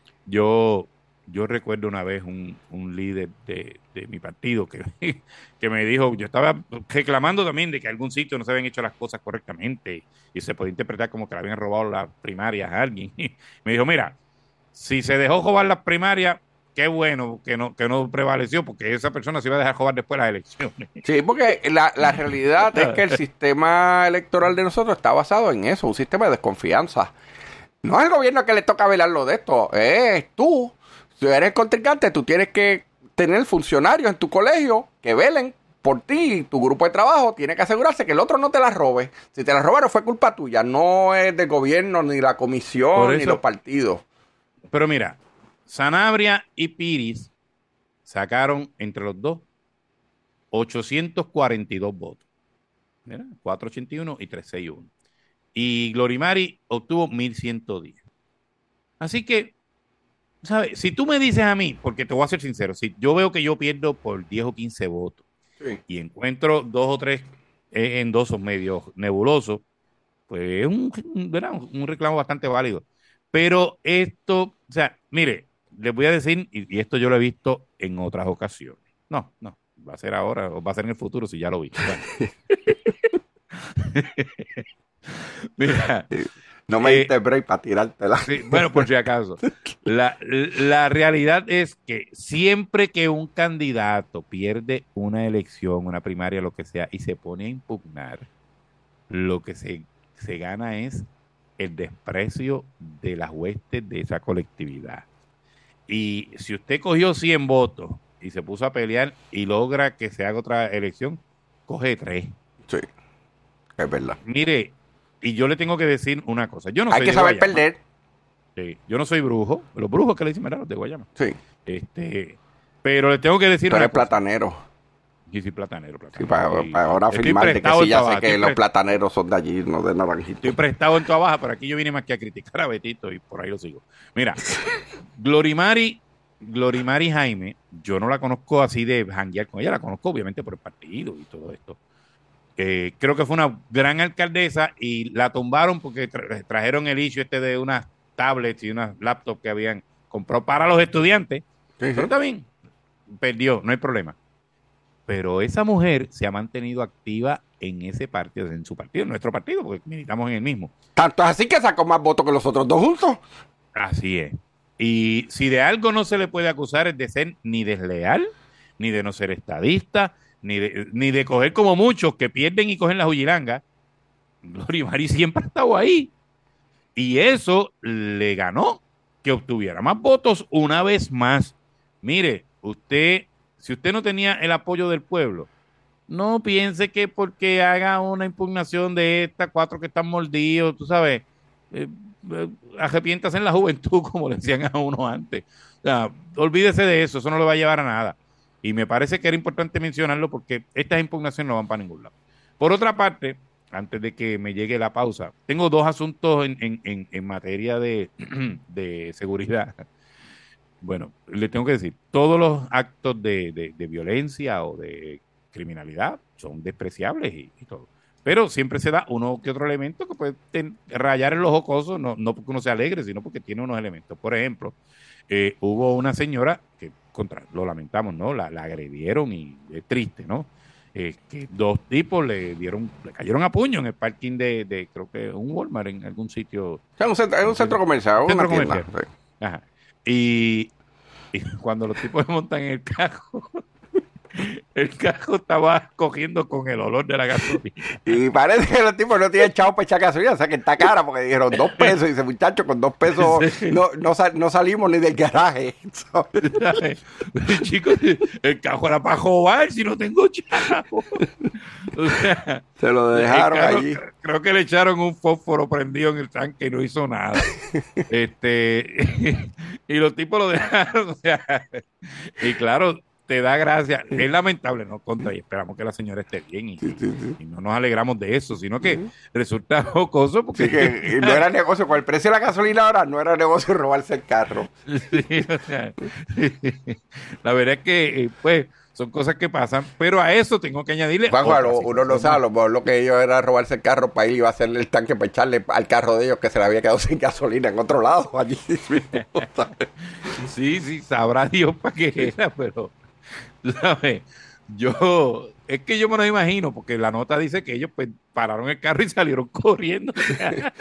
Yo, yo recuerdo una vez un, un líder de, de mi partido que, que me dijo, yo estaba reclamando también de que algún sitio no se habían hecho las cosas correctamente y se podía interpretar como que le habían robado las primarias a alguien. Me dijo, mira, si se dejó robar las primarias, qué bueno que no, que no prevaleció, porque esa persona se iba a dejar robar después las elecciones. Sí, porque la, la realidad es que el sistema electoral de nosotros está basado en eso, un sistema de desconfianza. No es el gobierno que le toca velarlo de esto, es tú. Si eres el contrincante, tú tienes que tener funcionarios en tu colegio que velen por ti y tu grupo de trabajo tiene que asegurarse que el otro no te la robe. Si te la robaron fue culpa tuya, no es del gobierno, ni la comisión, Por ni eso- los partidos. Pero mira, Sanabria y Piris sacaron entre los dos ochocientos cuarenta y dos votos. Mira, cuatrocientos ochenta y uno y trescientos sesenta y uno. Y Glorimari obtuvo mil ciento diez. Así que, ¿sabes? Si tú me dices a mí, porque te voy a ser sincero, si yo veo que yo pierdo por diez o quince votos Sí. y encuentro dos o tres eh, endosos medio nebulosos, pues es un, un, ¿verdad? un reclamo bastante válido. Pero esto, o sea, mire, les voy a decir, y, y esto yo lo he visto en otras ocasiones. No, no, va a ser ahora o va a ser en el futuro si ya lo vi. Bueno. Mira, No me Eh, diste break para tirártela. sí, bueno, por si acaso. La, la realidad es que siempre que un candidato pierde una elección, una primaria, lo que sea, y se pone a impugnar, lo que se, se gana es el desprecio de las huestes de esa colectividad. Y si usted cogió cien votos y se puso a pelear y logra que se haga otra elección, coge tres. Sí, es verdad. Mire, y yo le tengo que decir una cosa. Yo no Hay soy que de saber Guayama. perder. Sí, yo no soy brujo. Los brujos que le dicen, ¿verdad? Los de Guayama. Sí, Este, pero le tengo que decir tú una eres cosa. platanero. Yo soy platanero, Sí, platanero. para, Y para ahora estoy afirmar de que prestado sí, en ya Toa Baja, sé que estoy los pre- plataneros son de allí, no de Naranjito. Estoy prestado en Toa Baja, pero aquí yo vine más que a criticar a Betito y por ahí lo sigo. Mira, Glorimari, Glorimari Jaime, yo no la conozco así de janguear con ella, la conozco obviamente por el partido y todo esto. Eh, creo que fue una gran alcaldesa y la tumbaron porque tra- trajeron el issue este de unas tablets y unas laptops que habían comprado para los estudiantes. Sí, Pero sí. está bien, perdió, no hay problema. Pero esa mujer se ha mantenido activa en ese partido, en su partido, en nuestro partido, porque militamos en el mismo. Tanto es así que sacó más votos que los otros dos juntos. Así es. Y si de algo no se le puede acusar es de ser ni desleal, ni de no ser estadista, ni de, ni de coger como muchos que pierden y cogen la jujilanga. Glorimari siempre ha estado ahí. Y eso le ganó que obtuviera más votos una vez más. Mire, usted, si usted no tenía el apoyo del pueblo, no piense que porque haga una impugnación de estas cuatro que están mordidos, tú sabes, eh, eh, arrepiéntase en la juventud, como le decían a uno antes. O sea, olvídese de eso, eso no le va a llevar a nada. Y me parece que era importante mencionarlo porque estas impugnaciones no van para ningún lado. Por otra parte, antes de que me llegue la pausa, tengo dos asuntos en, en, en, en materia de, de seguridad. Bueno, le tengo que decir, todos los actos de, de, de violencia o de criminalidad son despreciables y, y todo. Pero siempre se da uno que otro elemento que puede ten, rayar en los jocosos, no, no porque uno sea alegre, sino porque tiene unos elementos. Por ejemplo, eh, hubo una señora que, contra, lo lamentamos, ¿no? La, la agredieron y es triste, ¿no? eh, que dos tipos le dieron, le cayeron a puño en el parking de, de creo que un Walmart en algún sitio. Es un centro, es un centro comercial, centro una tienda. comercial. Sí. Ajá. Y, y cuando los tipos se montan en el carro, el carro estaba cogiendo con el olor de la gasolina. Y parece que los tipos no tienen chavo para echar gasolina, o sea que está cara, porque dijeron dos pesos. Y dice, muchacho, con dos pesos Sí. no, no, sal- no salimos ni del garaje. Chicos, el carro era para robar si no tengo chavo. O sea, Se lo el dejaron carro, allí. creo que le echaron un fósforo prendido en el tanque y no hizo nada. este y los tipos lo dejaron. O sea, y claro, te da gracia. Es lamentable, ¿no? Contra, y esperamos que la señora esté bien y, Sí, sí, sí. y no nos alegramos de eso, sino que resulta jocoso porque Sí, que y no era negocio, con el precio de la gasolina ahora, no era negocio robarse el carro. Sí, o sea, la verdad es que, eh, pues, son cosas que pasan, pero a eso tengo que añadirle. Juanjo, otra lo- uno no situación sabe, a más. lo mejor lo que ellos era robarse el carro para ir y va a hacerle el tanque para echarle al carro de ellos que se le había quedado sin gasolina en otro lado. Allí mismo, ¿sabes? Sí, sí, sabrá Dios para qué era, pero, tú sabes, yo, es que yo me lo imagino, porque la nota dice que ellos pues pararon el carro y salieron corriendo. O sea,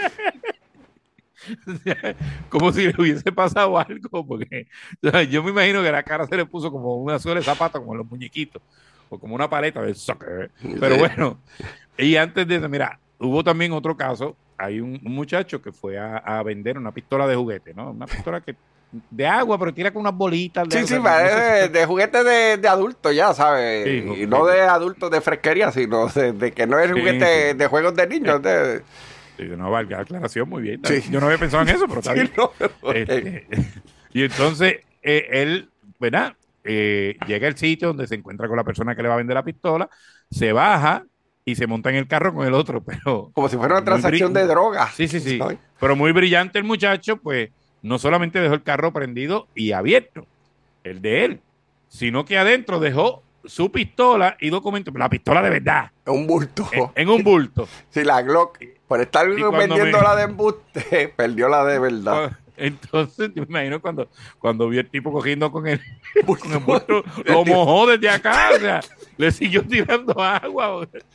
o sea, como si le hubiese pasado algo, porque o sea, yo me imagino que la cara se le puso como una suela de zapato, como en los muñequitos, o como una paleta de soccer. Pero Sí. bueno, y antes de eso, mira, hubo también otro caso, hay un, un muchacho que fue a, a vender una pistola de juguete, ¿no? Una pistola que de agua, pero tira con unas bolitas. De Sí, sí, agua, no sé parece si- de, de juguete de, de adulto ya, ¿sabes? Sí, y juguete. no de adultos de fresquería, sino de, de que no es Sí, juguete sí. de juegos de niños. De, Sí, no valga aclaración, muy bien. Sí. Yo no había pensado en eso, pero está Sí, bien. no, pero, ok. Este, y entonces eh, él, ¿verdad? Eh, llega al sitio donde se encuentra con la persona que le va a vender la pistola, se baja y se monta en el carro con el otro, pero Como si fuera una muy transacción bri- de droga. Sí, sí, sí. ¿sabes? Pero muy brillante el muchacho, pues no solamente dejó el carro prendido y abierto, el de él, sino que adentro dejó su pistola y documentos, la pistola de verdad, Un bulto. en, en un bulto. Sí, la Glock, por estar Y cuando vendiendo me- la de embuste, perdió la de verdad. Entonces, yo me imagino cuando, cuando vio el tipo cogiendo con el, Bulto. con el bulto, lo mojó desde acá, o sea, le siguió tirando agua. O sea,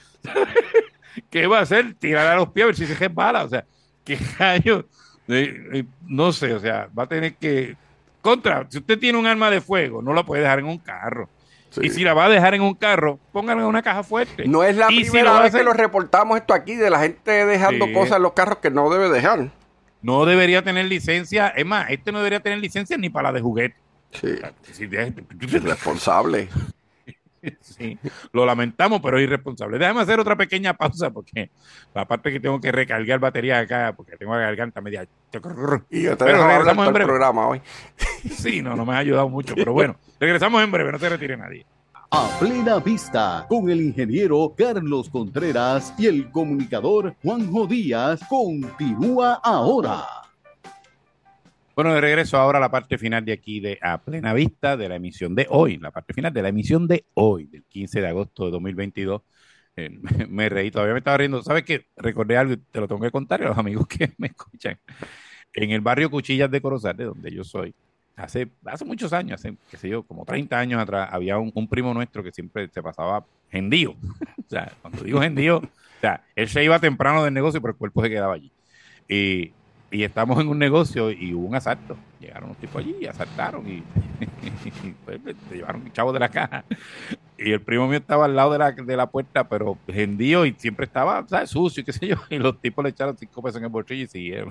¿qué va a hacer? Tirar a los pies a ver si se resbala. O sea, qué gallo. Eh, eh, no sé, o sea, va a tener que. Contra, si usted tiene un arma de fuego, no la puede dejar en un carro. Sí. Y si la va a dejar en un carro, póngala en una caja fuerte. No es la Y si primera lo va a vez que hacer- lo reportamos esto aquí, de la gente dejando Sí. cosas en los carros que no debe dejar. No debería tener licencia. Es más, este no debería tener licencia ni para la de juguete. Sí, Si de- irresponsable. Sí, lo lamentamos, pero es irresponsable. Déjame hacer otra pequeña pausa porque aparte que tengo que recargar batería acá porque tengo la garganta media. Y yo te Pero dejo hablar regresamos todo en el breve. programa hoy. Sí, no, no me ha ayudado mucho, pero bueno, regresamos en breve, no se retire nadie. A plena vista, con el ingeniero Carlos Contreras y el comunicador Juanjo Díaz, continúa ahora. Bueno, de regreso ahora a la parte final de aquí de A Plena Vista de la emisión de hoy, la parte final de la emisión de hoy, del quince de agosto de dos mil veintidós. Eh, me, me reí, todavía me estaba riendo. ¿Sabes qué? Recordé algo y te lo tengo que contar a los amigos que me escuchan. En el barrio Cuchillas de Corozal, de donde yo soy, hace, hace muchos años, hace, qué sé yo, como treinta años atrás, había un, un primo nuestro que siempre se pasaba gendío. O sea, cuando digo gendío, o sea, él se iba temprano del negocio, pero el cuerpo se quedaba allí. Y, y estamos en un negocio y hubo un asalto. Llegaron los tipos allí y asaltaron y, y pues, se llevaron chavos de la caja. Y el primo mío estaba al lado de la, de la puerta, pero gendío y siempre estaba, ¿sabes? Sucio y qué sé yo. Y los tipos le echaron cinco pesos en el bolsillo y siguieron.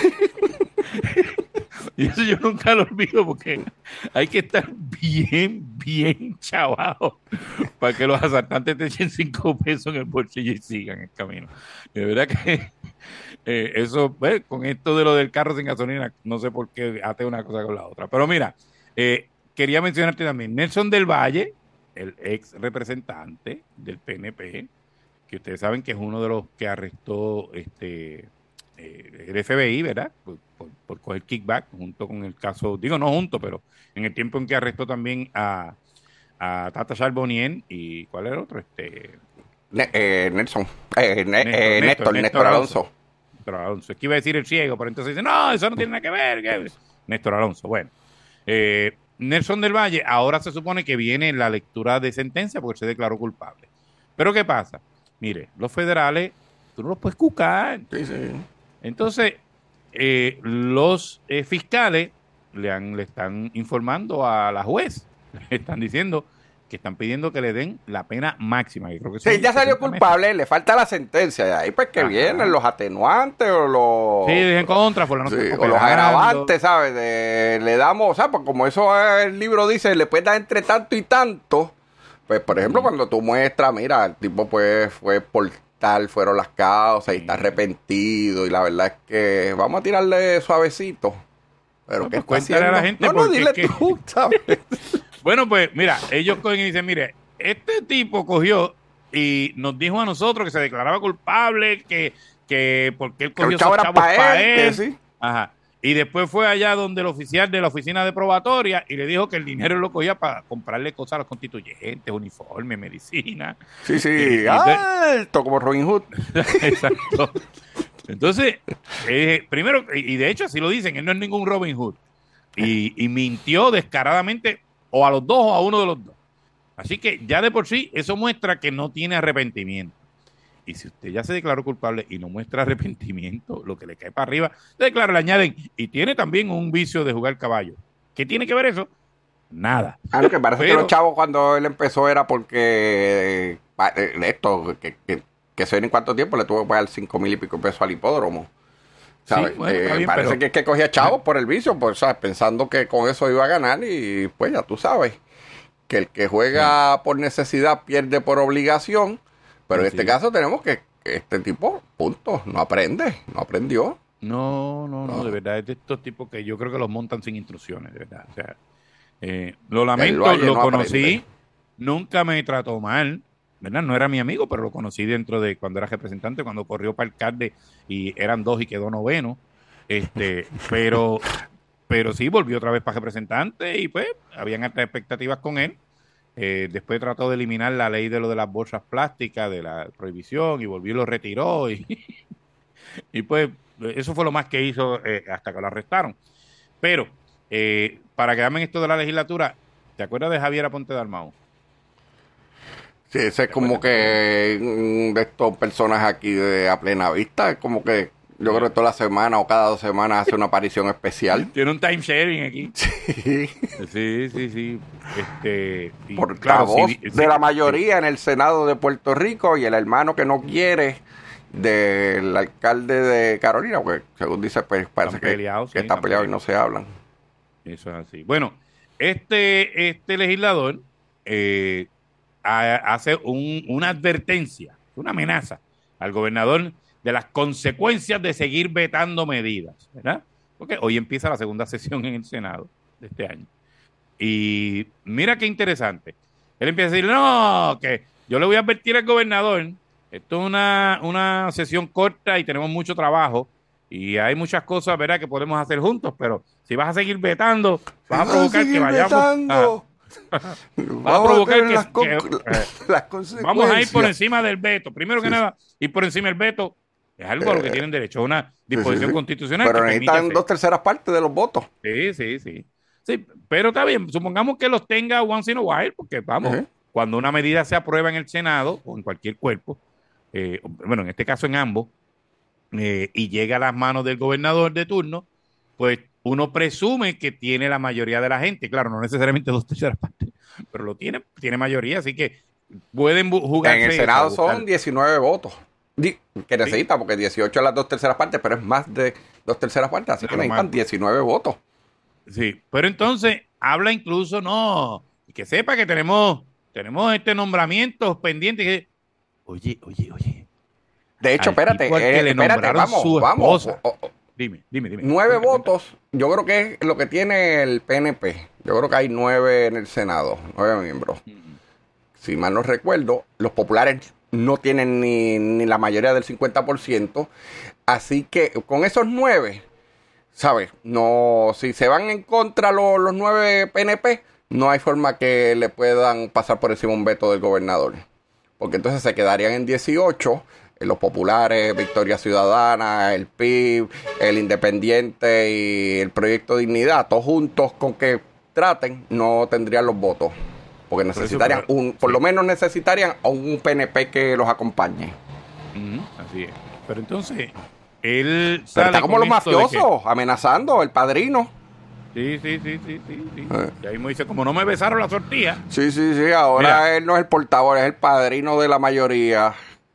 Y eso yo nunca lo olvido porque hay que estar bien, bien chavado para que los asaltantes te echen cinco pesos en el bolsillo y sigan el camino. De verdad que eh, eso, pues, con esto de lo del carro sin gasolina, no sé por qué ate una cosa con la otra. Pero mira, eh, quería mencionarte también, Nelson del Valle, el ex representante del P N P, que ustedes saben que es uno de los que arrestó este eh, el F B I, ¿verdad? Por, por, por coger kickback, junto con el caso, digo no junto, pero en el tiempo en que arrestó también a, a Tata Charbonnier y ¿cuál era el otro? Este Ne- eh, Nelson. Eh, ne- Néstor, eh, Néstor, Néstor, Néstor Néstor Alonso. Alonso. Néstor Alonso. Es que iba a decir el ciego, pero entonces dice, no, eso no tiene nada que ver. ¿Qué? Néstor Alonso. Bueno, eh, Nelson del Valle ahora se supone que viene la lectura de sentencia porque se declaró culpable. Pero ¿qué pasa? Mire, los federales, tú no los puedes cucar. Sí, sí. Entonces, eh, los eh, fiscales le, han, le están informando a la juez, le están diciendo que están pidiendo que le den la pena máxima. Yo creo que sí, ya salió culpable, meses. Le falta la sentencia. Y ahí pues que Ajá. vienen los atenuantes o los... Sí, en contra, por no sí, o los agravantes, ¿sabes? De, le damos, o sea, pues como eso el libro dice, le puedes dar entre tanto y tanto. Pues, por ejemplo, mm. cuando tú muestras, mira, el tipo pues fue por tal, fueron las causas y está arrepentido. Y la verdad es que vamos a tirarle suavecito. Pero no, que pues cuéntale a la gente. No, no, dile que... tú, ¿sabes? Bueno, pues mira, ellos cogen y dicen, mire, este tipo cogió y nos dijo a nosotros que se declaraba culpable, que, que porque él cogió esos chavos para él. él. Sí. Ajá. Y después fue allá donde el oficial de la oficina de probatoria y le dijo que el dinero lo cogía para comprarle cosas a los constituyentes, uniformes, medicina. Sí, sí, y, alto como Robin Hood. Exacto. Entonces, eh, primero, y de hecho así lo dicen, él no es ningún Robin Hood. Y, y mintió descaradamente o a los dos o a uno de los dos. Así que ya de por sí eso muestra que no tiene arrepentimiento. Y si usted ya se declaró culpable y no muestra arrepentimiento, lo que le cae para arriba, de claro, le añaden, y tiene también un vicio de jugar caballo. ¿Qué tiene que ver eso? Nada. Ah, lo que parece Pero, que los chavos cuando él empezó era porque eh, esto, que, que, que sé en cuánto tiempo le tuvo que pagar cinco mil y pico pesos al hipódromo. ¿Sabes? Sí, bueno, eh, bien, parece pero... que es que cogía chavos por el vicio, pues, ¿sabes? Pensando que con eso iba a ganar y pues ya tú sabes que el que juega sí. por necesidad pierde por obligación, pero sí, en este sí. caso tenemos que, que este tipo, punto, no aprende, no aprendió. No, no, no, no, de verdad es de estos tipos que yo creo que los montan sin instrucciones, de verdad. O sea, eh, lo lamento, lo no conocí, aprende. Nunca me trató mal. ¿Verdad? No era mi amigo, pero lo conocí dentro de cuando era representante, cuando corrió para alcalde y eran dos y quedó noveno. Este, pero, pero sí volvió otra vez para representante y pues habían altas expectativas con él. Eh, después trató de eliminar la ley de lo de las bolsas plásticas, de la prohibición, y volvió y lo retiró. Y, y pues eso fue lo más que hizo eh, hasta que lo arrestaron. Pero eh, para quedarme en esto de la legislatura, ¿te acuerdas de Javier Aponte Dalmau? Sí, ese es como que de estos personas aquí de a plena vista, es como que yo creo que toda la semana o cada dos semanas hace una aparición especial. Tiene un time sharing aquí. Sí. Sí, sí, sí. Este, y Por claro, la voz sí, de sí, la mayoría sí. en el Senado de Puerto Rico y el hermano que no quiere del alcalde de Carolina, porque según dice, pues parece que, peleados, que sí, está peleado y no se hablan. Eso es así. Bueno, este, este legislador... Eh, hace un, una advertencia, una amenaza al gobernador de las consecuencias de seguir vetando medidas, ¿verdad? Porque hoy empieza la segunda sesión en el Senado de este año. Y mira qué interesante. Él empieza a decir, no, que yo le voy a advertir al gobernador, esto es una, una sesión corta y tenemos mucho trabajo y hay muchas cosas, ¿verdad?, que podemos hacer juntos, pero si vas a seguir vetando, vas a provocar que vayamos... Va a provocar que, las con, que eh, las vamos a ir por encima del veto. Primero que sí. nada, ir por encima del veto es algo eh, a lo que tienen derecho, una disposición sí, sí, sí. constitucional. Pero necesitan dos terceras partes de los votos. Sí, sí, sí. Sí, pero está bien, supongamos que los tenga once in a while, porque vamos, uh-huh. cuando una medida se aprueba en el Senado o en cualquier cuerpo, eh, bueno, en este caso en ambos, eh, y llega a las manos del gobernador de turno, pues uno presume que tiene la mayoría de la gente, claro, no necesariamente dos terceras partes, pero lo tiene, tiene mayoría, así que pueden jugar. En el Senado son diecinueve votos, que necesita, porque dieciocho es las dos terceras partes, pero es más de dos terceras partes, así claro, que necesitan diecinueve votos. Sí, pero entonces habla incluso, no, que sepa que tenemos, tenemos este nombramientos pendientes. Oye, oye, oye. De hecho, espérate, eh, espérate, vamos, vamos. Oh, oh, oh. Dime, dime, dime. Nueve cuéntame, votos, cuéntame. Yo creo que es lo que tiene el P N P. Yo creo que hay nueve en el Senado, nueve miembros. Mm-hmm. Si mal no recuerdo, los populares no tienen ni, ni la mayoría del cincuenta por ciento. Así que con esos nueve, ¿sabes? No, si se van en contra los, los nueve P N P, no hay forma que le puedan pasar por encima un veto del gobernador. Porque entonces se quedarían en dieciocho. Los populares, Victoria Ciudadana, el P I B, el Independiente y el Proyecto Dignidad, todos juntos con que traten, no tendrían los votos. porque necesitarían, por, eso, pero, un, por sí. lo menos necesitarían a un P N P que los acompañe. Uh-huh, así es. Pero entonces, él pero está como los mafiosos, que... amenazando, el padrino. Sí, sí, sí, sí, sí. sí. Eh. Y ahí me dice, como no me besaron la tortilla. Sí, sí, sí, ahora Mira. él no es el portavoz, es el padrino de la mayoría.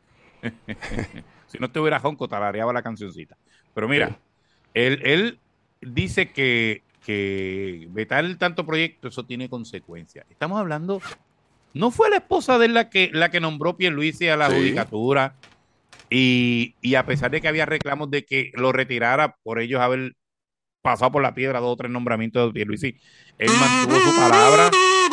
Si no estuviera jonco, talareaba la cancioncita. Pero mira, sí. él, él dice que, que vetar tanto proyecto, eso tiene consecuencias. Estamos hablando, no fue la esposa de él la que, la que nombró Pierluisi a la sí. judicatura, y, y a pesar de que había reclamos de que lo retirara por ellos haber pasado por la piedra dos o tres nombramientos de Pierluisi, él mantuvo su palabra.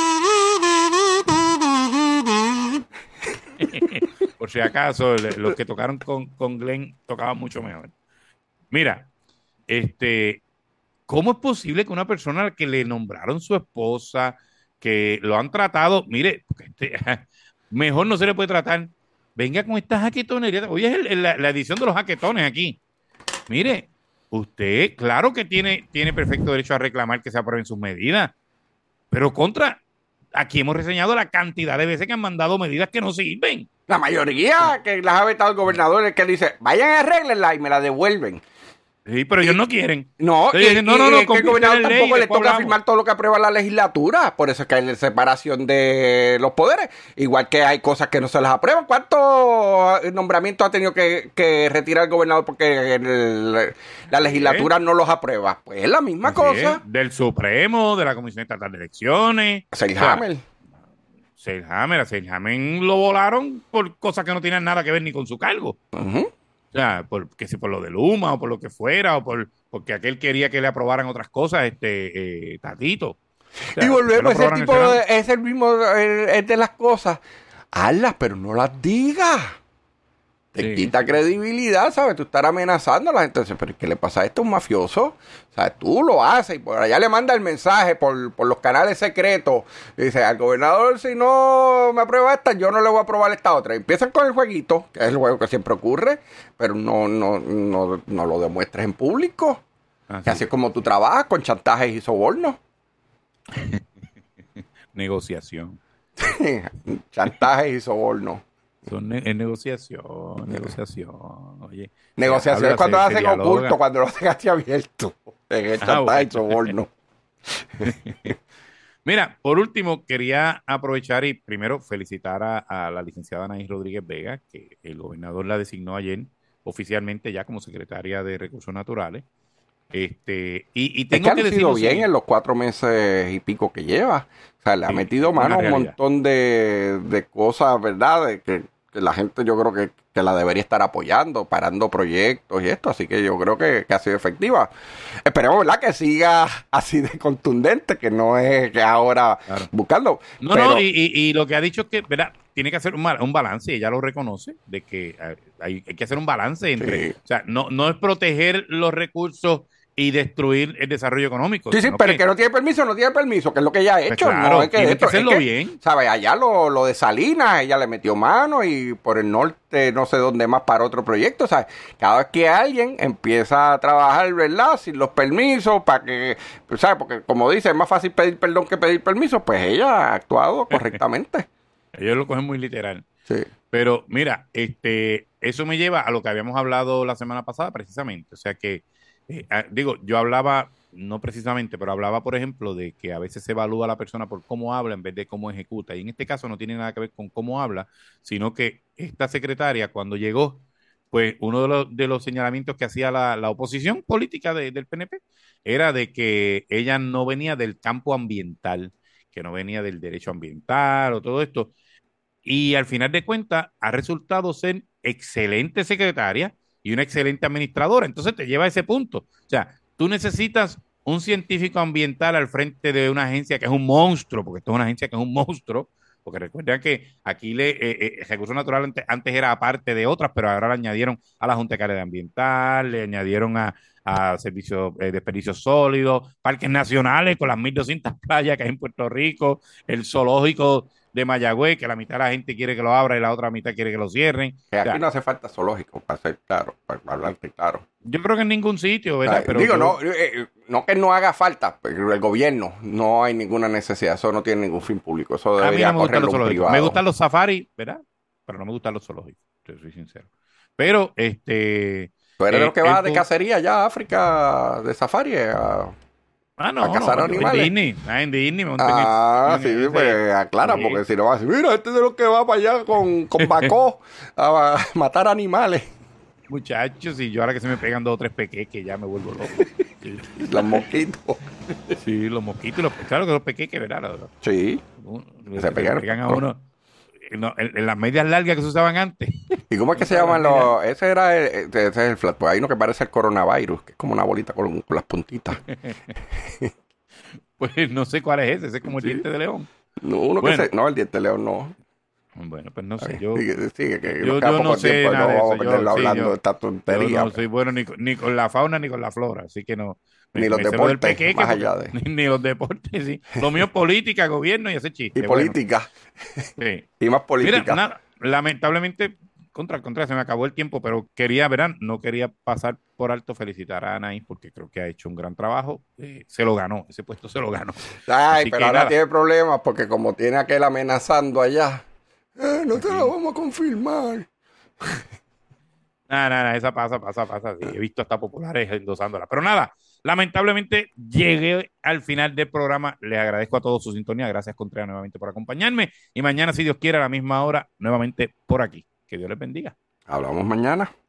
Por si acaso, los que tocaron con, con Glenn tocaban mucho mejor. Mira, este, ¿cómo es posible que una persona a la que le nombraron su esposa, que lo han tratado, mire, este, mejor no se le puede tratar, venga con esta jaquetonería? Hoy es el, el, la, la edición de los jaquetones aquí. Mire, usted, claro que tiene, tiene perfecto derecho a reclamar que se aprueben sus medidas, pero contra, aquí hemos reseñado la cantidad de veces que han mandado medidas que no sirven. La mayoría que las ha vetado el gobernador es que dice, vayan y arréglenla y me la devuelven. Sí, pero y, ellos no quieren. No, y, dicen, no, no, no, es que el gobernador tampoco le toca hablamos. firmar todo lo que aprueba la legislatura. Por eso es que hay separación de los poderes. Igual que hay cosas que no se las aprueban. ¿Cuántos nombramientos ha tenido que, que retirar el gobernador porque el, la legislatura ¿Sí? no los aprueba? Pues es la misma Así cosa. Es. Del Supremo, de la Comisión Estatal de Elecciones. Seilhammer. Seilhammer, a Seilhammer lo volaron por cosas que no tienen nada que ver ni con su cargo. Uh-huh. O sea, por, que si por lo de Luma o por lo que fuera, o por porque aquel quería que le aprobaran otras cosas, este eh, Tatito. O sea, y volvemos, ese tipo de, es el mismo, es de las cosas. Hazlas, pero no las digas. Te sí, quita sí. credibilidad, ¿sabes? Tú estás amenazando a la gente. Pero ¿qué le pasa a esto? ¿Un mafioso? O sea, tú lo haces y por allá le manda el mensaje por, por los canales secretos. Y dice, al gobernador, si no me aprueba esta, yo no le voy a aprobar esta otra. Y empiezan con el jueguito, que es el juego que siempre ocurre, pero no, no, no, no lo demuestres en público. Así, así es como tú trabajas, con chantajes y sobornos. Negociación. Chantajes y sobornos. Son ne- es negociación, negociación. Oye, negociación es cuando lo hacen oculto, cuando lo hacen así abierto. En el chantaje ah, bueno. y soborno. Mira, por último, quería aprovechar y primero felicitar a, a la licenciada Anaís Rodríguez Vega, que el gobernador la designó ayer oficialmente ya como secretaria de Recursos Naturales. Este, y, y tengo es que, que ha sido bien en los cuatro meses y pico que lleva. O sea, le sí, ha metido mano a un montón de, de cosas, ¿verdad? De que, que la gente yo creo que, que la debería estar apoyando, parando proyectos y esto. Así que yo creo que, que ha sido efectiva. Esperemos, ¿verdad? Que siga así de contundente, que no es que ahora claro. buscando. No, pero... no, y, y, y lo que ha dicho es que, ¿verdad? Tiene que hacer un, un balance, y ella lo reconoce, de que hay, hay que hacer un balance entre... Sí. O sea, no, no es proteger los recursos y destruir el desarrollo económico. Sí, sí, pero que... el que no tiene permiso, no tiene permiso, que es lo que ella ha hecho. Pues claro, no, es que tiene esto, que hacerlo es que, bien. ¿Sabes? Allá lo, lo de Salinas, ella le metió mano y por el norte, no sé dónde más, para otro proyecto, ¿sabes? Cada vez que alguien empieza a trabajar, ¿verdad? Sin los permisos, para que, ¿sabes? Porque como dice, es más fácil pedir perdón que pedir permiso, pues ella ha actuado correctamente. Ellos lo cogen muy literal. Sí. Pero mira, este, eso me lleva a lo que habíamos hablado la semana pasada precisamente. O sea que, eh, digo, yo hablaba, no precisamente, pero hablaba, por ejemplo, de que a veces se evalúa a la persona por cómo habla en vez de cómo ejecuta. Y en este caso no tiene nada que ver con cómo habla, sino que esta secretaria, cuando llegó, pues uno de los, de los señalamientos que hacía la, la oposición política de, del P N P era de que ella no venía del campo ambiental, que no venía del derecho ambiental o todo esto. Y al final de cuentas ha resultado ser excelente secretaria y una excelente administradora. Entonces te lleva a ese punto. O sea, tú necesitas un científico ambiental al frente de una agencia que es un monstruo, porque esto es una agencia que es un monstruo, porque recuerden que aquí le, eh, eh, Recursos Naturales antes, antes era aparte de otras, pero ahora le añadieron a la Junta de Calidad Ambiental, le añadieron a, a servicios eh, de desperdicios sólidos, parques nacionales con las mil doscientas playas que hay en Puerto Rico, el zoológico de Mayagüez, que la mitad de la gente quiere que lo abra y la otra mitad quiere que lo cierren. Que aquí O sea, no hace falta zoológico, para ser claro, para hablarte claro. yo creo que en ningún sitio, ¿verdad? O sea, Pero digo, yo- no, eh, no que no haga falta, pero el gobierno no hay ninguna necesidad, eso no tiene ningún fin público, eso a mí debería no me gustan correrlo los un zoológicos. privado. Me gustan los safaris, ¿verdad? Pero no me gustan los zoológicos, te soy sincero. Pero, este... Tú eres de eh, los que vas el de pu- cacería allá a África, de safari, a... Ah, no, a cazar no, yo animales. en Disney. Ah, en Disney me monté en el- Ah, en sí, ese- pues aclara, sí. porque si no vas a decir, mira, este es de los que va para allá con, con Bacó a, a matar animales, Muchachos, y yo ahora que se me pegan dos o tres pequeques, ya me vuelvo loco. Sí, los mosquitos. sí, los mosquitos, y los, claro que los pequeques, ¿verdad? Los- los- Sí, los- Se que pegan. pegan a uno en, no, en- en las medias largas que se usaban antes. ¿y cómo es que se llaman los...? Ese era el, ese es el flat, pues hay uno que parece el coronavirus, que es como una bolita con, con las puntitas. Pues no sé cuál es ese, ese es como el Sí. diente de león. No, uno Bueno. que se... No, el diente de león no. Bueno, pues no sé, Ay, yo... sigue, sigue, que yo- nos queda yo no poco sé tiempo y nada no de vamos a eso, yo- meterlo sí, hablando yo- de esta Yo tontería. no soy bueno ni con, ni con la fauna ni con la flora, así que no. Ni los me sé lo del deportes, pequeque, más porque- allá de- Ni, ni los deportes, sí. Lo mío es política, gobierno y ese chiste. Y bueno, política, sí. y más política. Mira, nada, lamentablemente, contra, contra, se me acabó el tiempo, pero quería, verán, no quería pasar por alto felicitar a Anaís porque creo que ha hecho un gran trabajo. Eh, se lo ganó, ese puesto se lo ganó. Ay, Así pero que ahora nada. tiene problemas porque como tiene aquel amenazando allá, eh, no te lo vamos a confirmar. Nada, nada, nada, esa pasa, pasa, pasa. Sí, he visto hasta populares endosándola. Pero nada, lamentablemente llegué al final del programa. Les agradezco a todos su sintonía. Gracias, Contreras, nuevamente por acompañarme. Y mañana, si Dios quiere, a la misma hora, nuevamente por aquí. Que Dios les bendiga. Hablamos mañana.